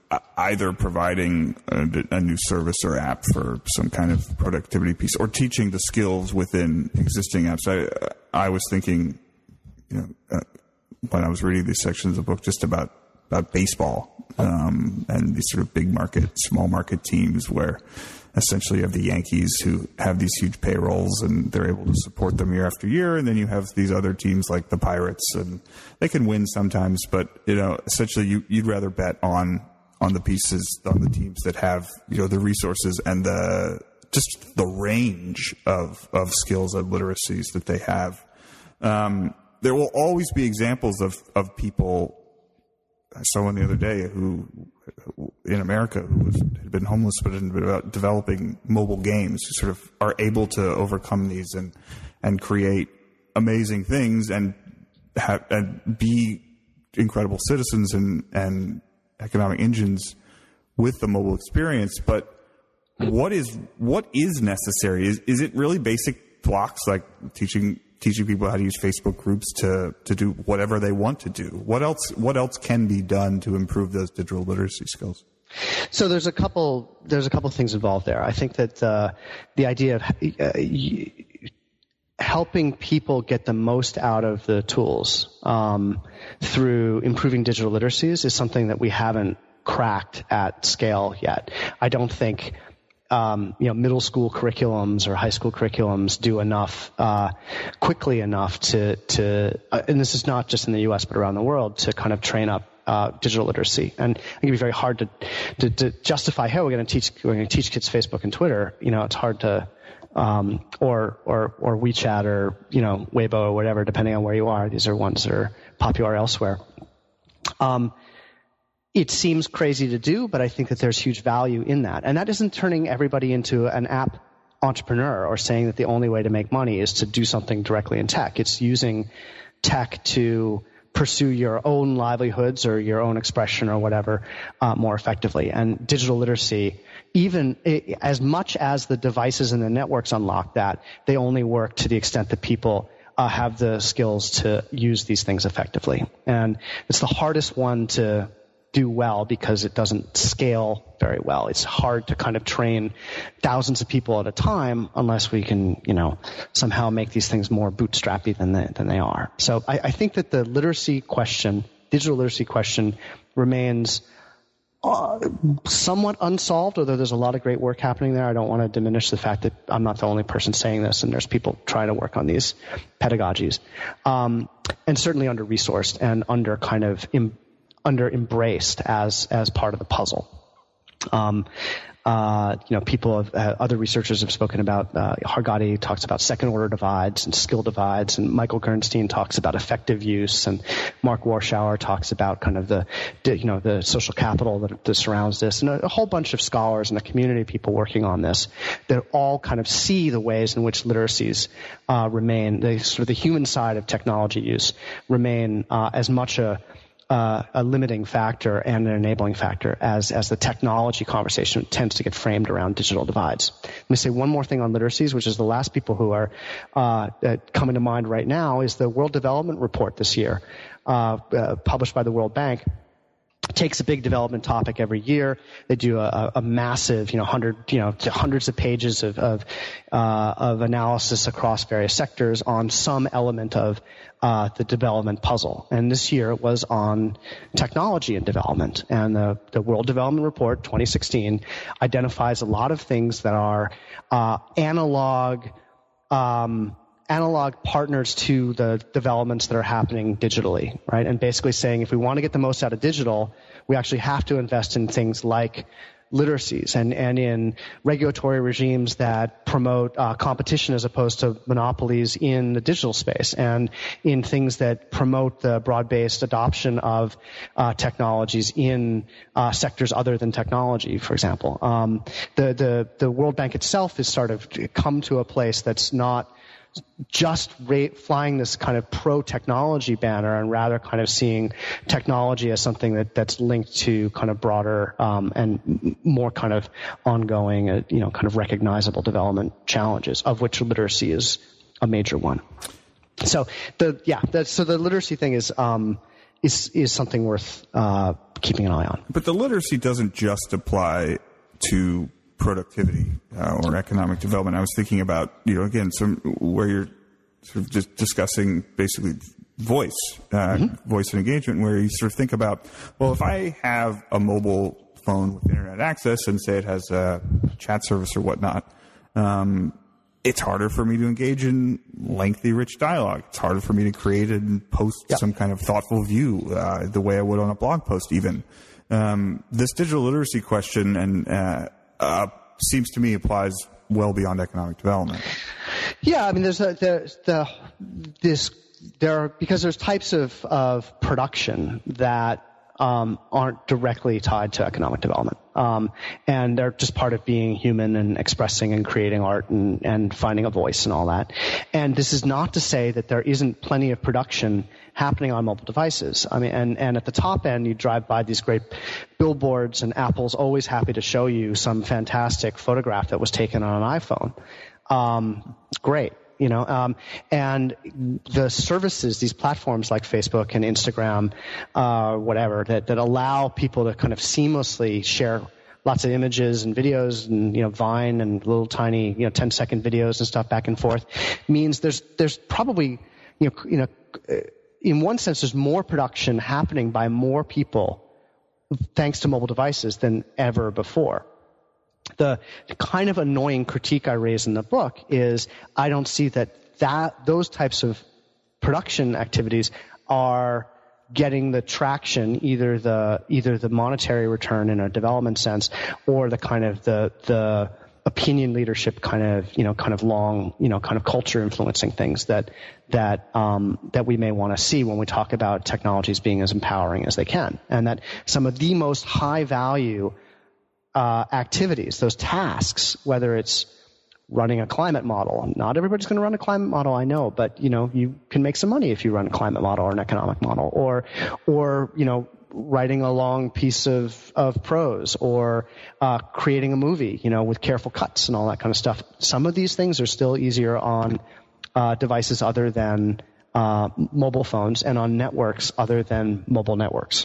either providing a, a new service or app for some kind of productivity piece, or teaching the skills within existing apps. I I was thinking, you know, uh, when I was reading these sections of the book, just about about baseball um, and these sort of big market, small market teams where essentially you have the Yankees who have these huge payrolls and they're able to support them year after year. And then you have these other teams like the Pirates, and they can win sometimes, but, you know, essentially you, you'd rather bet on, on the pieces, on the teams that have, you know, the resources and the, just the range of, of skills and literacies that they have. Um, there will always be examples of, of people. I saw one the other day who, in America, who was, had been homeless but had been developing mobile games, who sort of are able to overcome these and and create amazing things and have and be incredible citizens and and economic engines with the mobile experience. But what is what is necessary? Is is it really basic blocks like teaching? teaching people how to use Facebook groups to, to do whatever they want to do? What else, what else can be done to improve those digital literacy skills? So there's a couple, there's a couple things involved there. I think that, uh, the idea of uh, helping people get the most out of the tools, um, through improving digital literacies is something that we haven't cracked at scale yet. I don't think, Um, you know, middle school curriculums or high school curriculums do enough, uh, quickly enough to, to, uh, and this is not just in the U S, but around the world, to kind of train up, uh, digital literacy. And it can be very hard to, to, to justify, hey, we're going to teach, we're going to teach kids Facebook and Twitter. You know, it's hard to, um, or, or, or WeChat or, you know, Weibo or whatever, depending on where you are. These are ones that are popular elsewhere. Um, It seems crazy to do, but I think that there's huge value in that. And that isn't turning everybody into an app entrepreneur or saying that the only way to make money is to do something directly in tech. It's using tech to pursue your own livelihoods or your own expression or whatever uh, more effectively. And digital literacy, even it, as much as the devices and the networks unlock that, they only work to the extent that people uh, have the skills to use these things effectively. And it's the hardest one to do well because it doesn't scale very well. It's hard to kind of train thousands of people at a time unless we can, you know, somehow make these things more bootstrappy than they, than they are. So I, I think that the literacy question, digital literacy question, remains uh, somewhat unsolved, although there's a lot of great work happening there. I don't want to diminish the fact that I'm not the only person saying this, and there's people trying to work on these pedagogies. Um, and certainly under-resourced and under kind of im- under embraced as as part of the puzzle. Um, uh, you know, people have, uh, other researchers have spoken about, uh, Hargati talks about second order divides and skill divides, and Michael Gernstein talks about effective use, and Mark Warschauer talks about kind of the, you know, the social capital that, that surrounds this, and a, a whole bunch of scholars and a community of people working on this that all kind of see the ways in which literacies, uh, remain, the sort of the human side of technology use remain, uh, as much a, Uh, a limiting factor and an enabling factor as as the technology conversation tends to get framed around digital divides. Let me say one more thing on literacies, which is the last people who are uh, that coming to mind right now is the World Development Report this year, uh, uh, published by the World Bank. Takes a big development topic every year. They do a, a massive, you know, hundred, you know, to hundreds of pages of of, uh, of analysis across various sectors on some element of uh, the development puzzle. And this year it was on technology and development. And the, the World Development Report twenty sixteen identifies a lot of things that are uh, analog. Um, analog partners to the developments that are happening digitally, right? And basically saying if we want to get the most out of digital, we actually have to invest in things like literacies and, and in regulatory regimes that promote uh, competition as opposed to monopolies in the digital space, and in things that promote the broad-based adoption of uh, technologies in uh, sectors other than technology, for example. Um, the, the, the World Bank itself has sort of come to a place that's not just rate, flying this kind of pro-technology banner, and rather kind of seeing technology as something that, that's linked to kind of broader um, and more kind of ongoing, uh, you know, kind of recognizable development challenges, of which literacy is a major one. So the yeah, the, so the literacy thing is um, is is something worth uh, keeping an eye on. But the literacy doesn't just apply to productivity uh, or economic development. I was thinking about, you know, again, some where you're sort of just discussing basically voice, uh, mm-hmm. voice and engagement, where you sort of think about, well, if I have a mobile phone with internet access and say it has a chat service or whatnot, um, it's harder for me to engage in lengthy, rich dialogue. It's harder for me to create and post yep. some kind of thoughtful view, uh, the way I would on a blog post even. Um, this digital literacy question and uh, uh, seems to me applies well beyond economic development. Yeah, I mean, there's a, there's the this there are, because there's types of of production that um, aren't directly tied to economic development, um, and they're just part of being human and expressing and creating art and and finding a voice and all that. And this is not to say that there isn't plenty of production happening on mobile devices. I mean, and and at the top end, you drive by these great billboards, and Apple's always happy to show you some fantastic photograph that was taken on an iPhone. Um, great, you know, um, and the services, these platforms like Facebook and Instagram, uh, whatever, that, that allow people to kind of seamlessly share lots of images and videos and, you know, Vine and little tiny, you know, ten second videos and stuff back and forth, means there's, there's probably, you know, you know, in one sense, there's more production happening by more people thanks to mobile devices than ever before. The kind of annoying critique I raise in the book is I don't see that, that those types of production activities are getting the traction, either the either the monetary return in a development sense, or the kind of the the opinion leadership kind of you know kind of long you know kind of culture influencing things that that um, that we may want to see when we talk about technologies being as empowering as they can, and that some of the most high value Uh, activities, those tasks, whether it's running a climate model. Not everybody's going to run a climate model, I know, but you know, you can make some money if you run a climate model or an economic model, or, or you know, writing a long piece of of prose, or uh, creating a movie, you know, with careful cuts and all that kind of stuff. Some of these things are still easier on uh, devices other than uh, mobile phones and on networks other than mobile networks,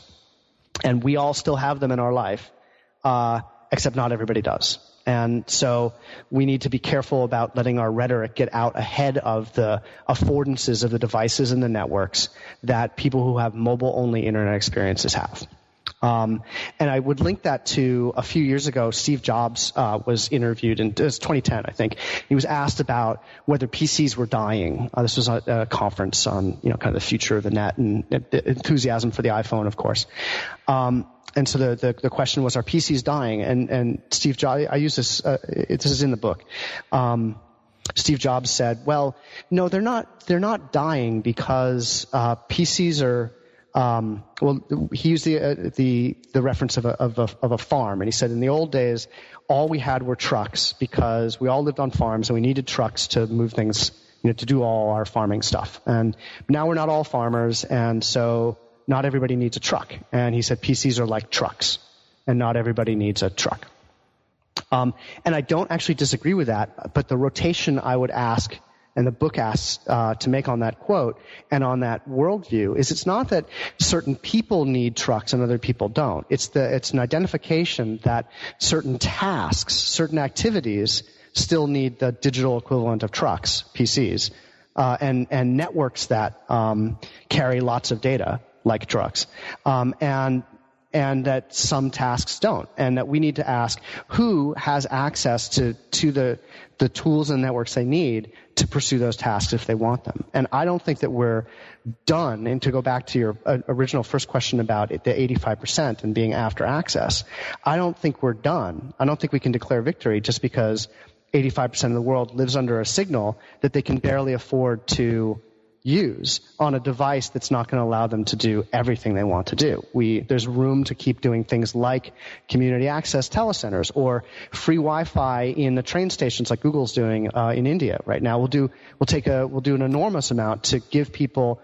and we all still have them in our life. Uh, except not everybody does. And so we need to be careful about letting our rhetoric get out ahead of the affordances of the devices and the networks that people who have mobile-only internet experiences have. Um, and I would link that to a few years ago, Steve Jobs uh, was interviewed, in it was twenty ten, I think. He was asked about whether P Cs were dying. Uh, this was a, a conference on, you know, kind of the future of the net and the enthusiasm for the iPhone, of course. Um, And so the, the, the question was, are P Cs dying? And, and Steve Jobs, I use this, uh, it, this is in the book. Um, Steve Jobs said, well, no, they're not, they're not dying because, uh, P Cs are, um, well, he used the, uh, the, the reference of a, of a, of a farm. And he said in the old days, all we had were trucks because we all lived on farms and we needed trucks to move things, you know, to do all our farming stuff. And now we're not all farmers. And so, not everybody needs a truck. And he said P Cs are like trucks, and not everybody needs a truck. Um, and I don't actually disagree with that, but the rotation I would ask, and the book asks uh, to make on that quote and on that worldview, is it's not that certain people need trucks and other people don't. It's the it's an identification that certain tasks, certain activities still need the digital equivalent of trucks, P Cs, uh, and, and networks that um, carry lots of data, like trucks, um, and and that some tasks don't, and that we need to ask who has access to to the the tools and networks they need to pursue those tasks if they want them. And I don't think that we're done. And to go back to your uh, original first question about it, the eighty-five percent and being after access, I don't think we're done. I don't think we can declare victory just because eighty-five percent of the world lives under a signal that they can barely afford to use on a device that's not going to allow them to do everything they want to do. We, there's room to keep doing things like community access telecenters or free Wi-Fi in the train stations like Google's doing uh, in India right now. We'll do, we'll take a, we'll do an enormous amount to give people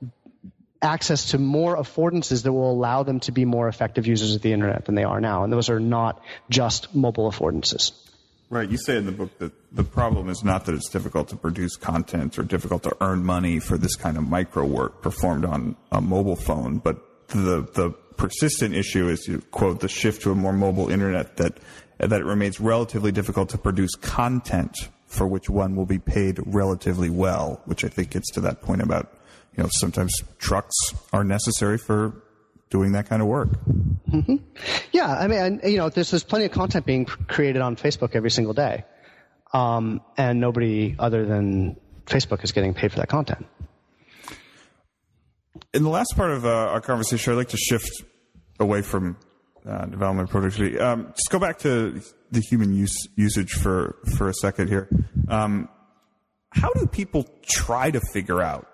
access to more affordances that will allow them to be more effective users of the internet than they are now. And those are not just mobile affordances. Right. You say in the book that the problem is not that it's difficult to produce content or difficult to earn money for this kind of micro work performed on a mobile phone, but the the persistent issue is, you quote, the shift to a more mobile internet, that that it remains relatively difficult to produce content for which one will be paid relatively well, which I think gets to that point about, you know, sometimes trucks are necessary for doing that kind of work. Mm-hmm. Yeah, I mean, and, you know, there's, there's plenty of content being created on Facebook every single day, um, and nobody other than Facebook is getting paid for that content. In the last part of uh, our conversation, I'd like to shift away from uh, development productivity. Um, just go back to the human use, usage for, for a second here. Um, how do people try to figure out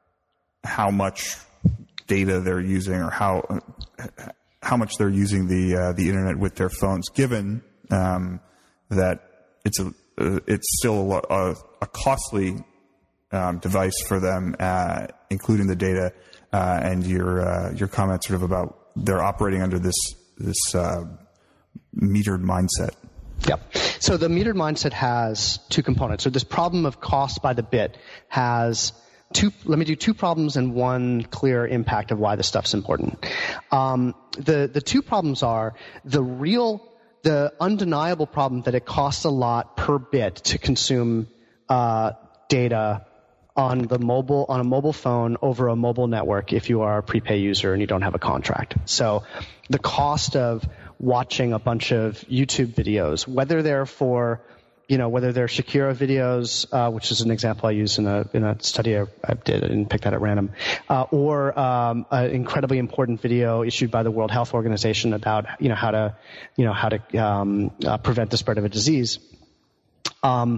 how much data they're using, or how how much they're using the uh, the internet with their phones, given um, that it's a uh, it's still a, a costly um, device for them, uh, including the data, uh, and your uh, your comment sort of about they're operating under this this uh, metered mindset. Yeah. So the metered mindset has two components. So this problem of cost by the bit has Two, let me do two problems and one clear impact of why this stuff's important. Um, the, the two problems are the real, the undeniable problem that it costs a lot per bit to consume uh, data on the mobile, on a mobile phone over a mobile network if you are a prepay user and you don't have a contract. So the cost of watching a bunch of YouTube videos, whether they're for You know, whether they're Shakira videos, uh, which is an example I used in a in a study I, I did, I didn't pick that at random, uh, or um, an incredibly important video issued by the World Health Organization about you know how to you know how to um, uh, prevent the spread of a disease. Um,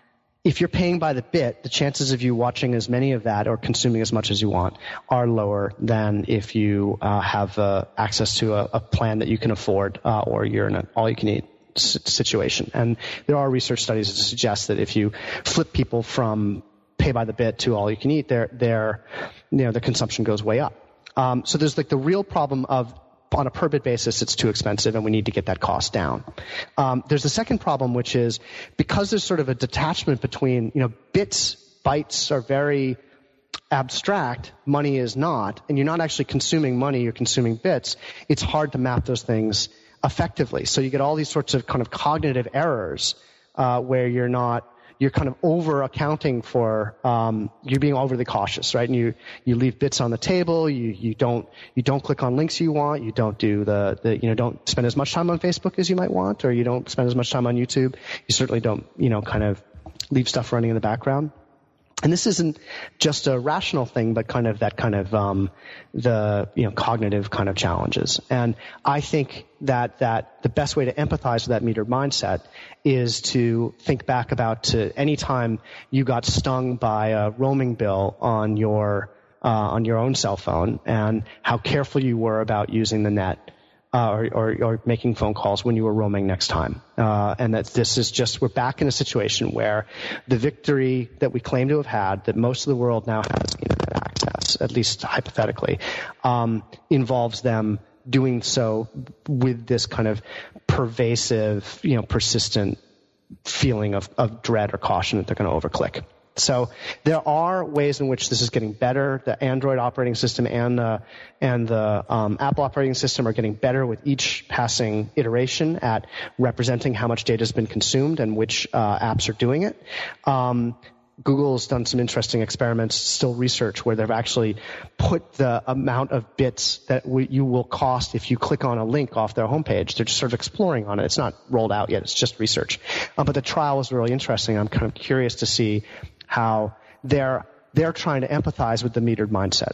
if you're paying by the bit, the chances of you watching as many of that or consuming as much as you want are lower than if you uh, have uh, access to a, a plan that you can afford, uh, or you're in an all-you-can-eat situation. And there are research studies that suggest that if you flip people from pay by the bit to all you can eat, their their you know their consumption goes way up. Um, so there's like the real problem of on a per bit basis it's too expensive and we need to get that cost down. Um, there's the second problem, which is because there's sort of a detachment between you know bits, bytes are very abstract, money is not, and you're not actually consuming money, you're consuming bits. It's hard to map those things effectively. So you get all these sorts of kind of cognitive errors uh, where you're not, you're kind of over accounting for, um, you're being overly cautious, right? And you, you leave bits on the table, you, you don't, you don't click on links you want, you don't do the, the, you know, don't spend as much time on Facebook as you might want, or you don't spend as much time on YouTube. You certainly don't, you know, kind of leave stuff running in the background. And this isn't just a rational thing, but kind of that kind of um, the you know cognitive kind of challenges. And I think that that the best way to empathize with that metered mindset is to think back about to any time you got stung by a roaming bill on your uh, on your own cell phone, and how careful you were about using the net. Uh, or, or, or making phone calls when you were roaming next time. Uh, and that this is just, we're back in a situation where the victory that we claim to have had, that most of the world now has internet access, at least hypothetically, um, involves them doing so with this kind of pervasive, you know, persistent feeling of, of dread or caution that they're going to overclick. So there are ways in which this is getting better. The Android operating system and the and the um, Apple operating system are getting better with each passing iteration at representing how much data has been consumed and which uh, apps are doing it. Um, Google's done some interesting experiments, still research, where they've actually put the amount of bits that w- you will cost if you click on a link off their homepage. They're just sort of exploring on it. It's not rolled out yet. It's just research. Uh, but the trial was really interesting. I'm kind of curious to see how they're they're trying to empathize with the metered mindset.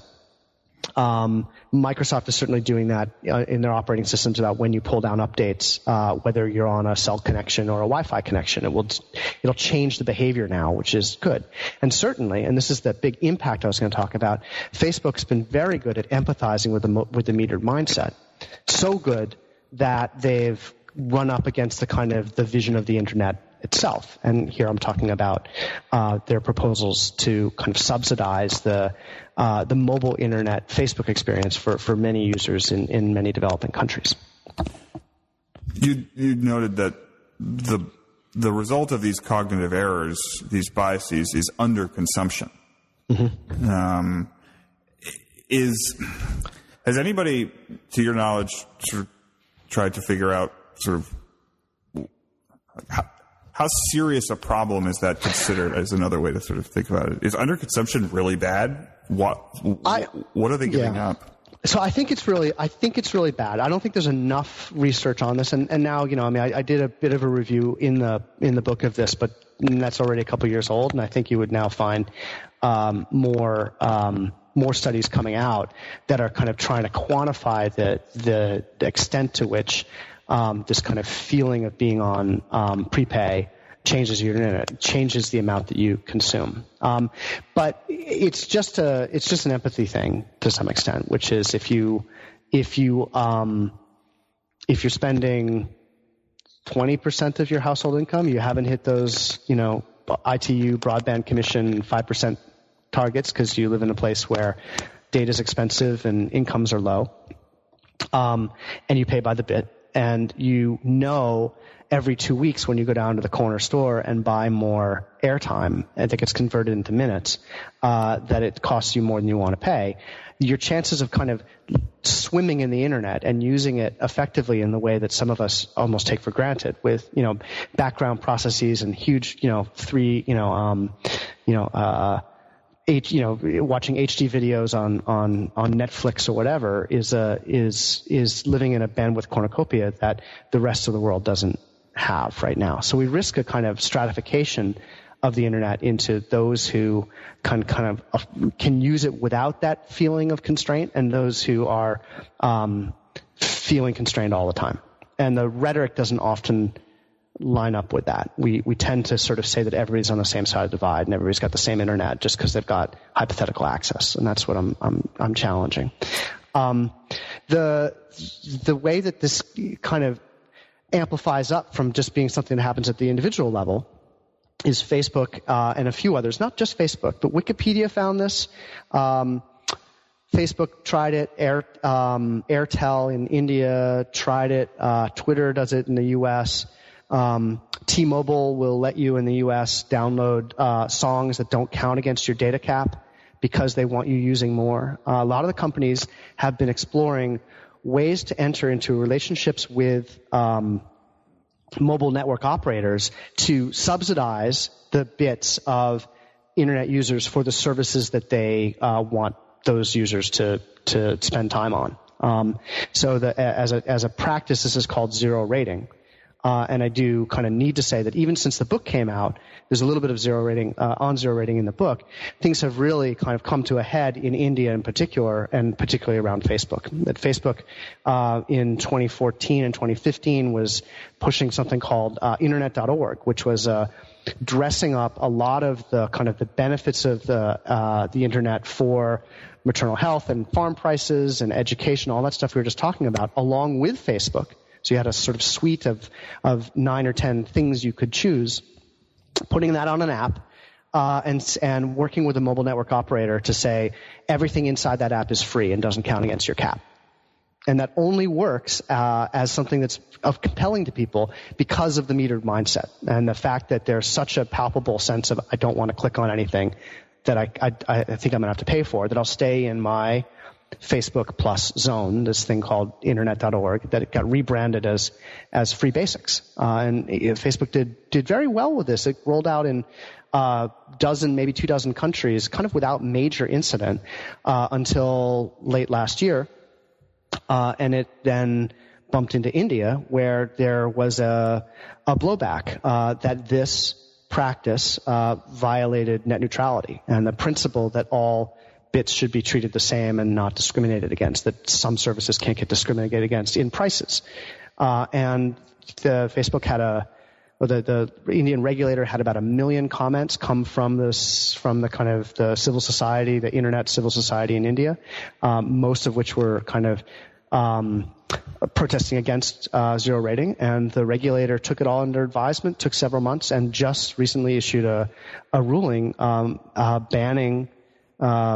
Um, Microsoft is certainly doing that uh, in their operating systems about when you pull down updates, uh, whether you're on a cell connection or a Wi-Fi connection. It will it'll change the behavior now, which is good. And certainly, and this is the big impact I was going to talk about, Facebook's been very good at empathizing with the with the metered mindset. So good that they've run up against the kind of the vision of the internet itself. And here I'm talking about uh, their proposals to kind of subsidize the uh, the mobile internet Facebook experience for, for many users in, in many developing countries. You you noted that the the result of these cognitive errors, these biases, is underconsumption. Mm-hmm. Um, is has anybody, to your knowledge, sort of tried to figure out sort of how, how serious a problem is that considered? As another way to sort of think about it, is underconsumption really bad? What I, what are they giving yeah. up? So I think it's really, I think it's really bad. I don't think there's enough research on this. And, and now, you know, I mean, I, I did a bit of a review in the in the book of this, but that's already a couple years old. And I think you would now find um, more um, more studies coming out that are kind of trying to quantify the the, the extent to which um, this kind of feeling of being on um, prepay changes your internet, changes the amount that you consume. Um, but it's just a, it's just an empathy thing to some extent, which is if you, if you, um, if you're spending twenty percent of your household income, you haven't hit those, you know, I T U broadband commission five percent targets because you live in a place where data is expensive and incomes are low, um, and you pay by the bit, and you know every two weeks when you go down to the corner store and buy more airtime, and that gets converted into minutes, uh, that it costs you more than you want to pay, your chances of kind of swimming in the internet and using it effectively in the way that some of us almost take for granted with, you know, background processes and huge, you know, three, you know, um, you know, uh, H, you know, watching H D videos on, on, on Netflix or whatever is a, is, is living in a bandwidth cornucopia that the rest of the world doesn't have right now. So we risk a kind of stratification of the internet into those who can kind of uh, can use it without that feeling of constraint, and those who are um, feeling constrained all the time. And the rhetoric doesn't often line up with that. We we tend to sort of say that everybody's on the same side of the divide and everybody's got the same internet just because they've got hypothetical access, and that's what I'm I'm I'm challenging. Um, the the way that this kind of amplifies up from just being something that happens at the individual level is Facebook uh, and a few others, not just Facebook, but Wikipedia found this. Um, Facebook tried it. Air, um, Airtel in India tried it. Uh, Twitter does it in the U S. Um, T-Mobile will let you in the U S download uh, songs that don't count against your data cap because they want you using more. Uh, a lot of the companies have been exploring ways to enter into relationships with um, mobile network operators to subsidize the bits of internet users for the services that they uh, want those users to to spend time on. Um, so the, as a as a practice, this is called zero rating. Uh, and I do kind of need to say that even since the book came out, there's a little bit of zero rating, uh, on zero rating in the book. Things have really kind of come to a head in India in particular, and particularly around Facebook. That Facebook, uh, in twenty fourteen and twenty fifteen was pushing something called, uh, internet dot org, which was, uh, dressing up a lot of the kind of the benefits of the, uh, the internet for maternal health and farm prices and education, all that stuff we were just talking about, along with Facebook. So you had a sort of suite of, of nine or ten things you could choose, putting that on an app, uh, and, and working with a mobile network operator to say everything inside that app is free and doesn't count against your cap. And that only works, uh, as something that's of compelling to people because of the metered mindset and the fact that there's such a palpable sense of, I don't want to click on anything that I, I, I think I'm going to have to pay for, that I'll stay in my Facebook Plus zone, this thing called internet dot org, that it got rebranded as as Free Basics. Uh, and it, Facebook did did very well with this. It rolled out in a uh, dozen, maybe two dozen countries, kind of without major incident uh, until late last year. Uh, and it then bumped into India, where there was a, a blowback uh, that this practice uh, violated net neutrality and the principle that all bits should be treated the same and not discriminated against, that some services can't get discriminated against in prices. Uh, and the Facebook had a, or the, the Indian regulator had about a million comments come from this, from the kind of the civil society, the internet civil society in India, um, most of which were kind of um, protesting against uh, zero rating. And the regulator took it all under advisement, took several months, and just recently issued a, a ruling um, uh, banning Um,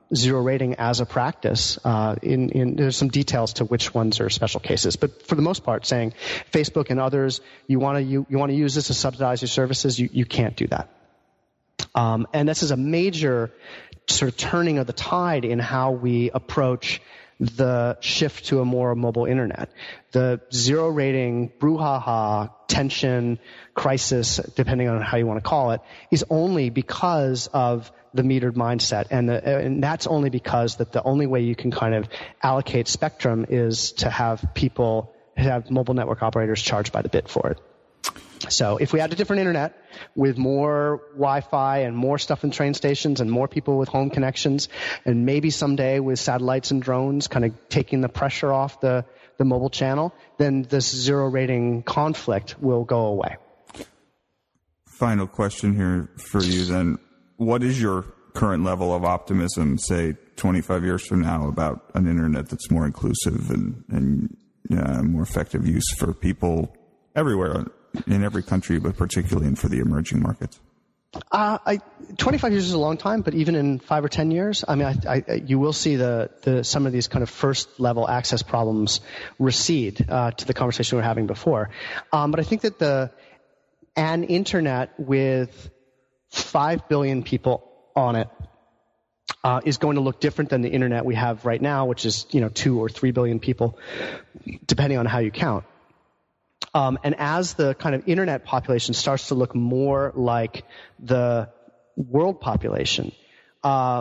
zero rating as a practice. Uh, in, in there's some details to which ones are special cases, but for the most part, saying Facebook and others, you want to you, you want to use this to subsidize your services, you you can't do that. Um, and this is a major sort of turning of the tide in how we approach the shift to a more mobile internet. The zero rating, brouhaha, tension, crisis, depending on how you want to call it, is only because of the metered mindset. And, the, and that's only because that the only way you can kind of allocate spectrum is to have people, have mobile network operators charged by the bit for it. So if we had a different internet with more Wi-Fi and more stuff in train stations and more people with home connections, and maybe someday with satellites and drones kind of taking the pressure off the, the mobile channel, then this zero rating conflict will go away. Final question here for you then. What is your current level of optimism, say, twenty-five years from now, about an internet that's more inclusive and, and uh, more effective use for people everywhere, in every country, but particularly in for the emerging markets? Uh, I, twenty-five years is a long time, but even in five or ten years, I mean, I, I, you will see the, the some of these kind of first level access problems recede uh, to the conversation we were having before. Um, but I think that the an internet with five billion people on it uh, is going to look different than the internet we have right now, which is you know two or three billion people, depending on how you count. Um, and as the kind of internet population starts to look more like the world population, uh,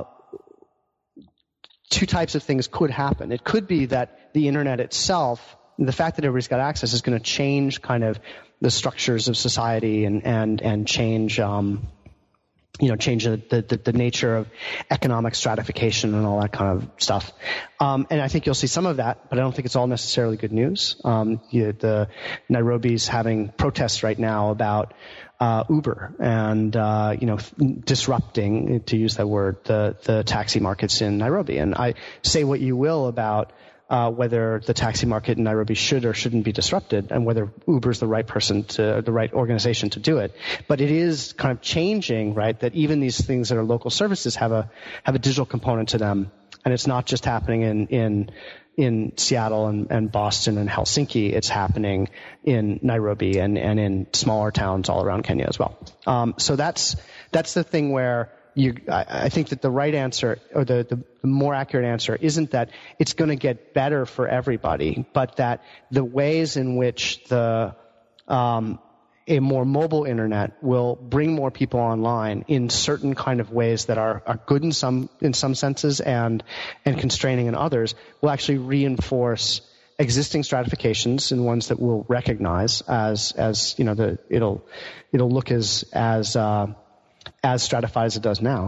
two types of things could happen. It could be that the internet itself, the fact that everybody's got access, is going to change kind of the structures of society and and and change. Um, you know, change the, the, the nature of economic stratification and all that kind of stuff. Um, and I think you'll see some of that, but I don't think it's all necessarily good news. Um, you, the Nairobi's having protests right now about uh, Uber and, uh, you know, disrupting, to use that word, the, the taxi markets in Nairobi. And I say what you will about Uh, whether the taxi market in Nairobi should or shouldn't be disrupted, and whether Uber's the right person to, the right organization to do it. But it is kind of changing, right? That even these things that are local services have a have a digital component to them, and it's not just happening in in in Seattle and, and Boston and Helsinki. It's happening in Nairobi and and in smaller towns all around Kenya as well. Um, so that's that's the thing where. You, I, I think that the right answer, or the, the, the more accurate answer, isn't that it's going to get better for everybody, but that the ways in which the um, a more mobile internet will bring more people online in certain kind of ways that are, are good in some in some senses and and constraining in others will actually reinforce existing stratifications and ones that we'll recognize as as you know the it'll it'll look as as uh, as stratified as it does now,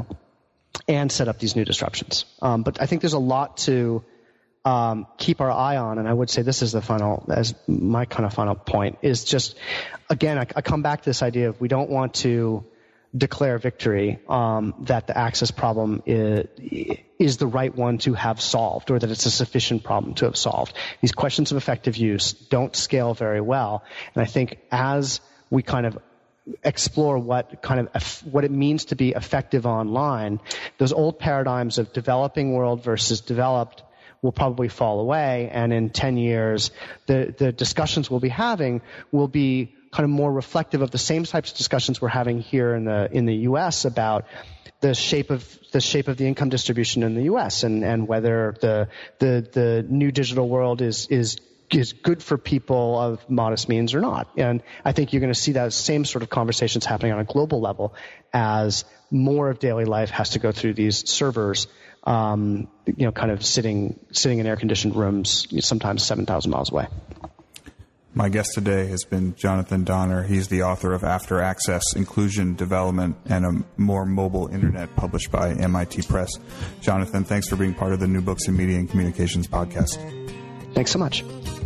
and set up these new disruptions. Um, but I think there's a lot to um, keep our eye on, and I would say this is the final, as my kind of final point, is just, again, I, I come back to this idea of we don't want to declare victory, um, that the access problem is, is the right one to have solved, or that it's a sufficient problem to have solved. These questions of effective use don't scale very well, and I think as we kind of explore what kind of what it means to be effective online, those old paradigms of developing world versus developed will probably fall away, and in ten years the the discussions we'll be having will be kind of more reflective of the same types of discussions we're having here in the in the U S about the shape of the shape of the income distribution in the U S and and whether the the the new digital world is is is good for people of modest means or not. And I think you're going to see that same sort of conversations happening on a global level as more of daily life has to go through these servers, um, you know, kind of sitting sitting in air-conditioned rooms, sometimes seven thousand miles away. My guest today has been Jonathan Donner. He's the author of After Access, Inclusion, Development, and a More Mobile Internet, published by M I T Press. Jonathan, thanks for being part of the New Books in Media and Communications podcast. Thanks so much.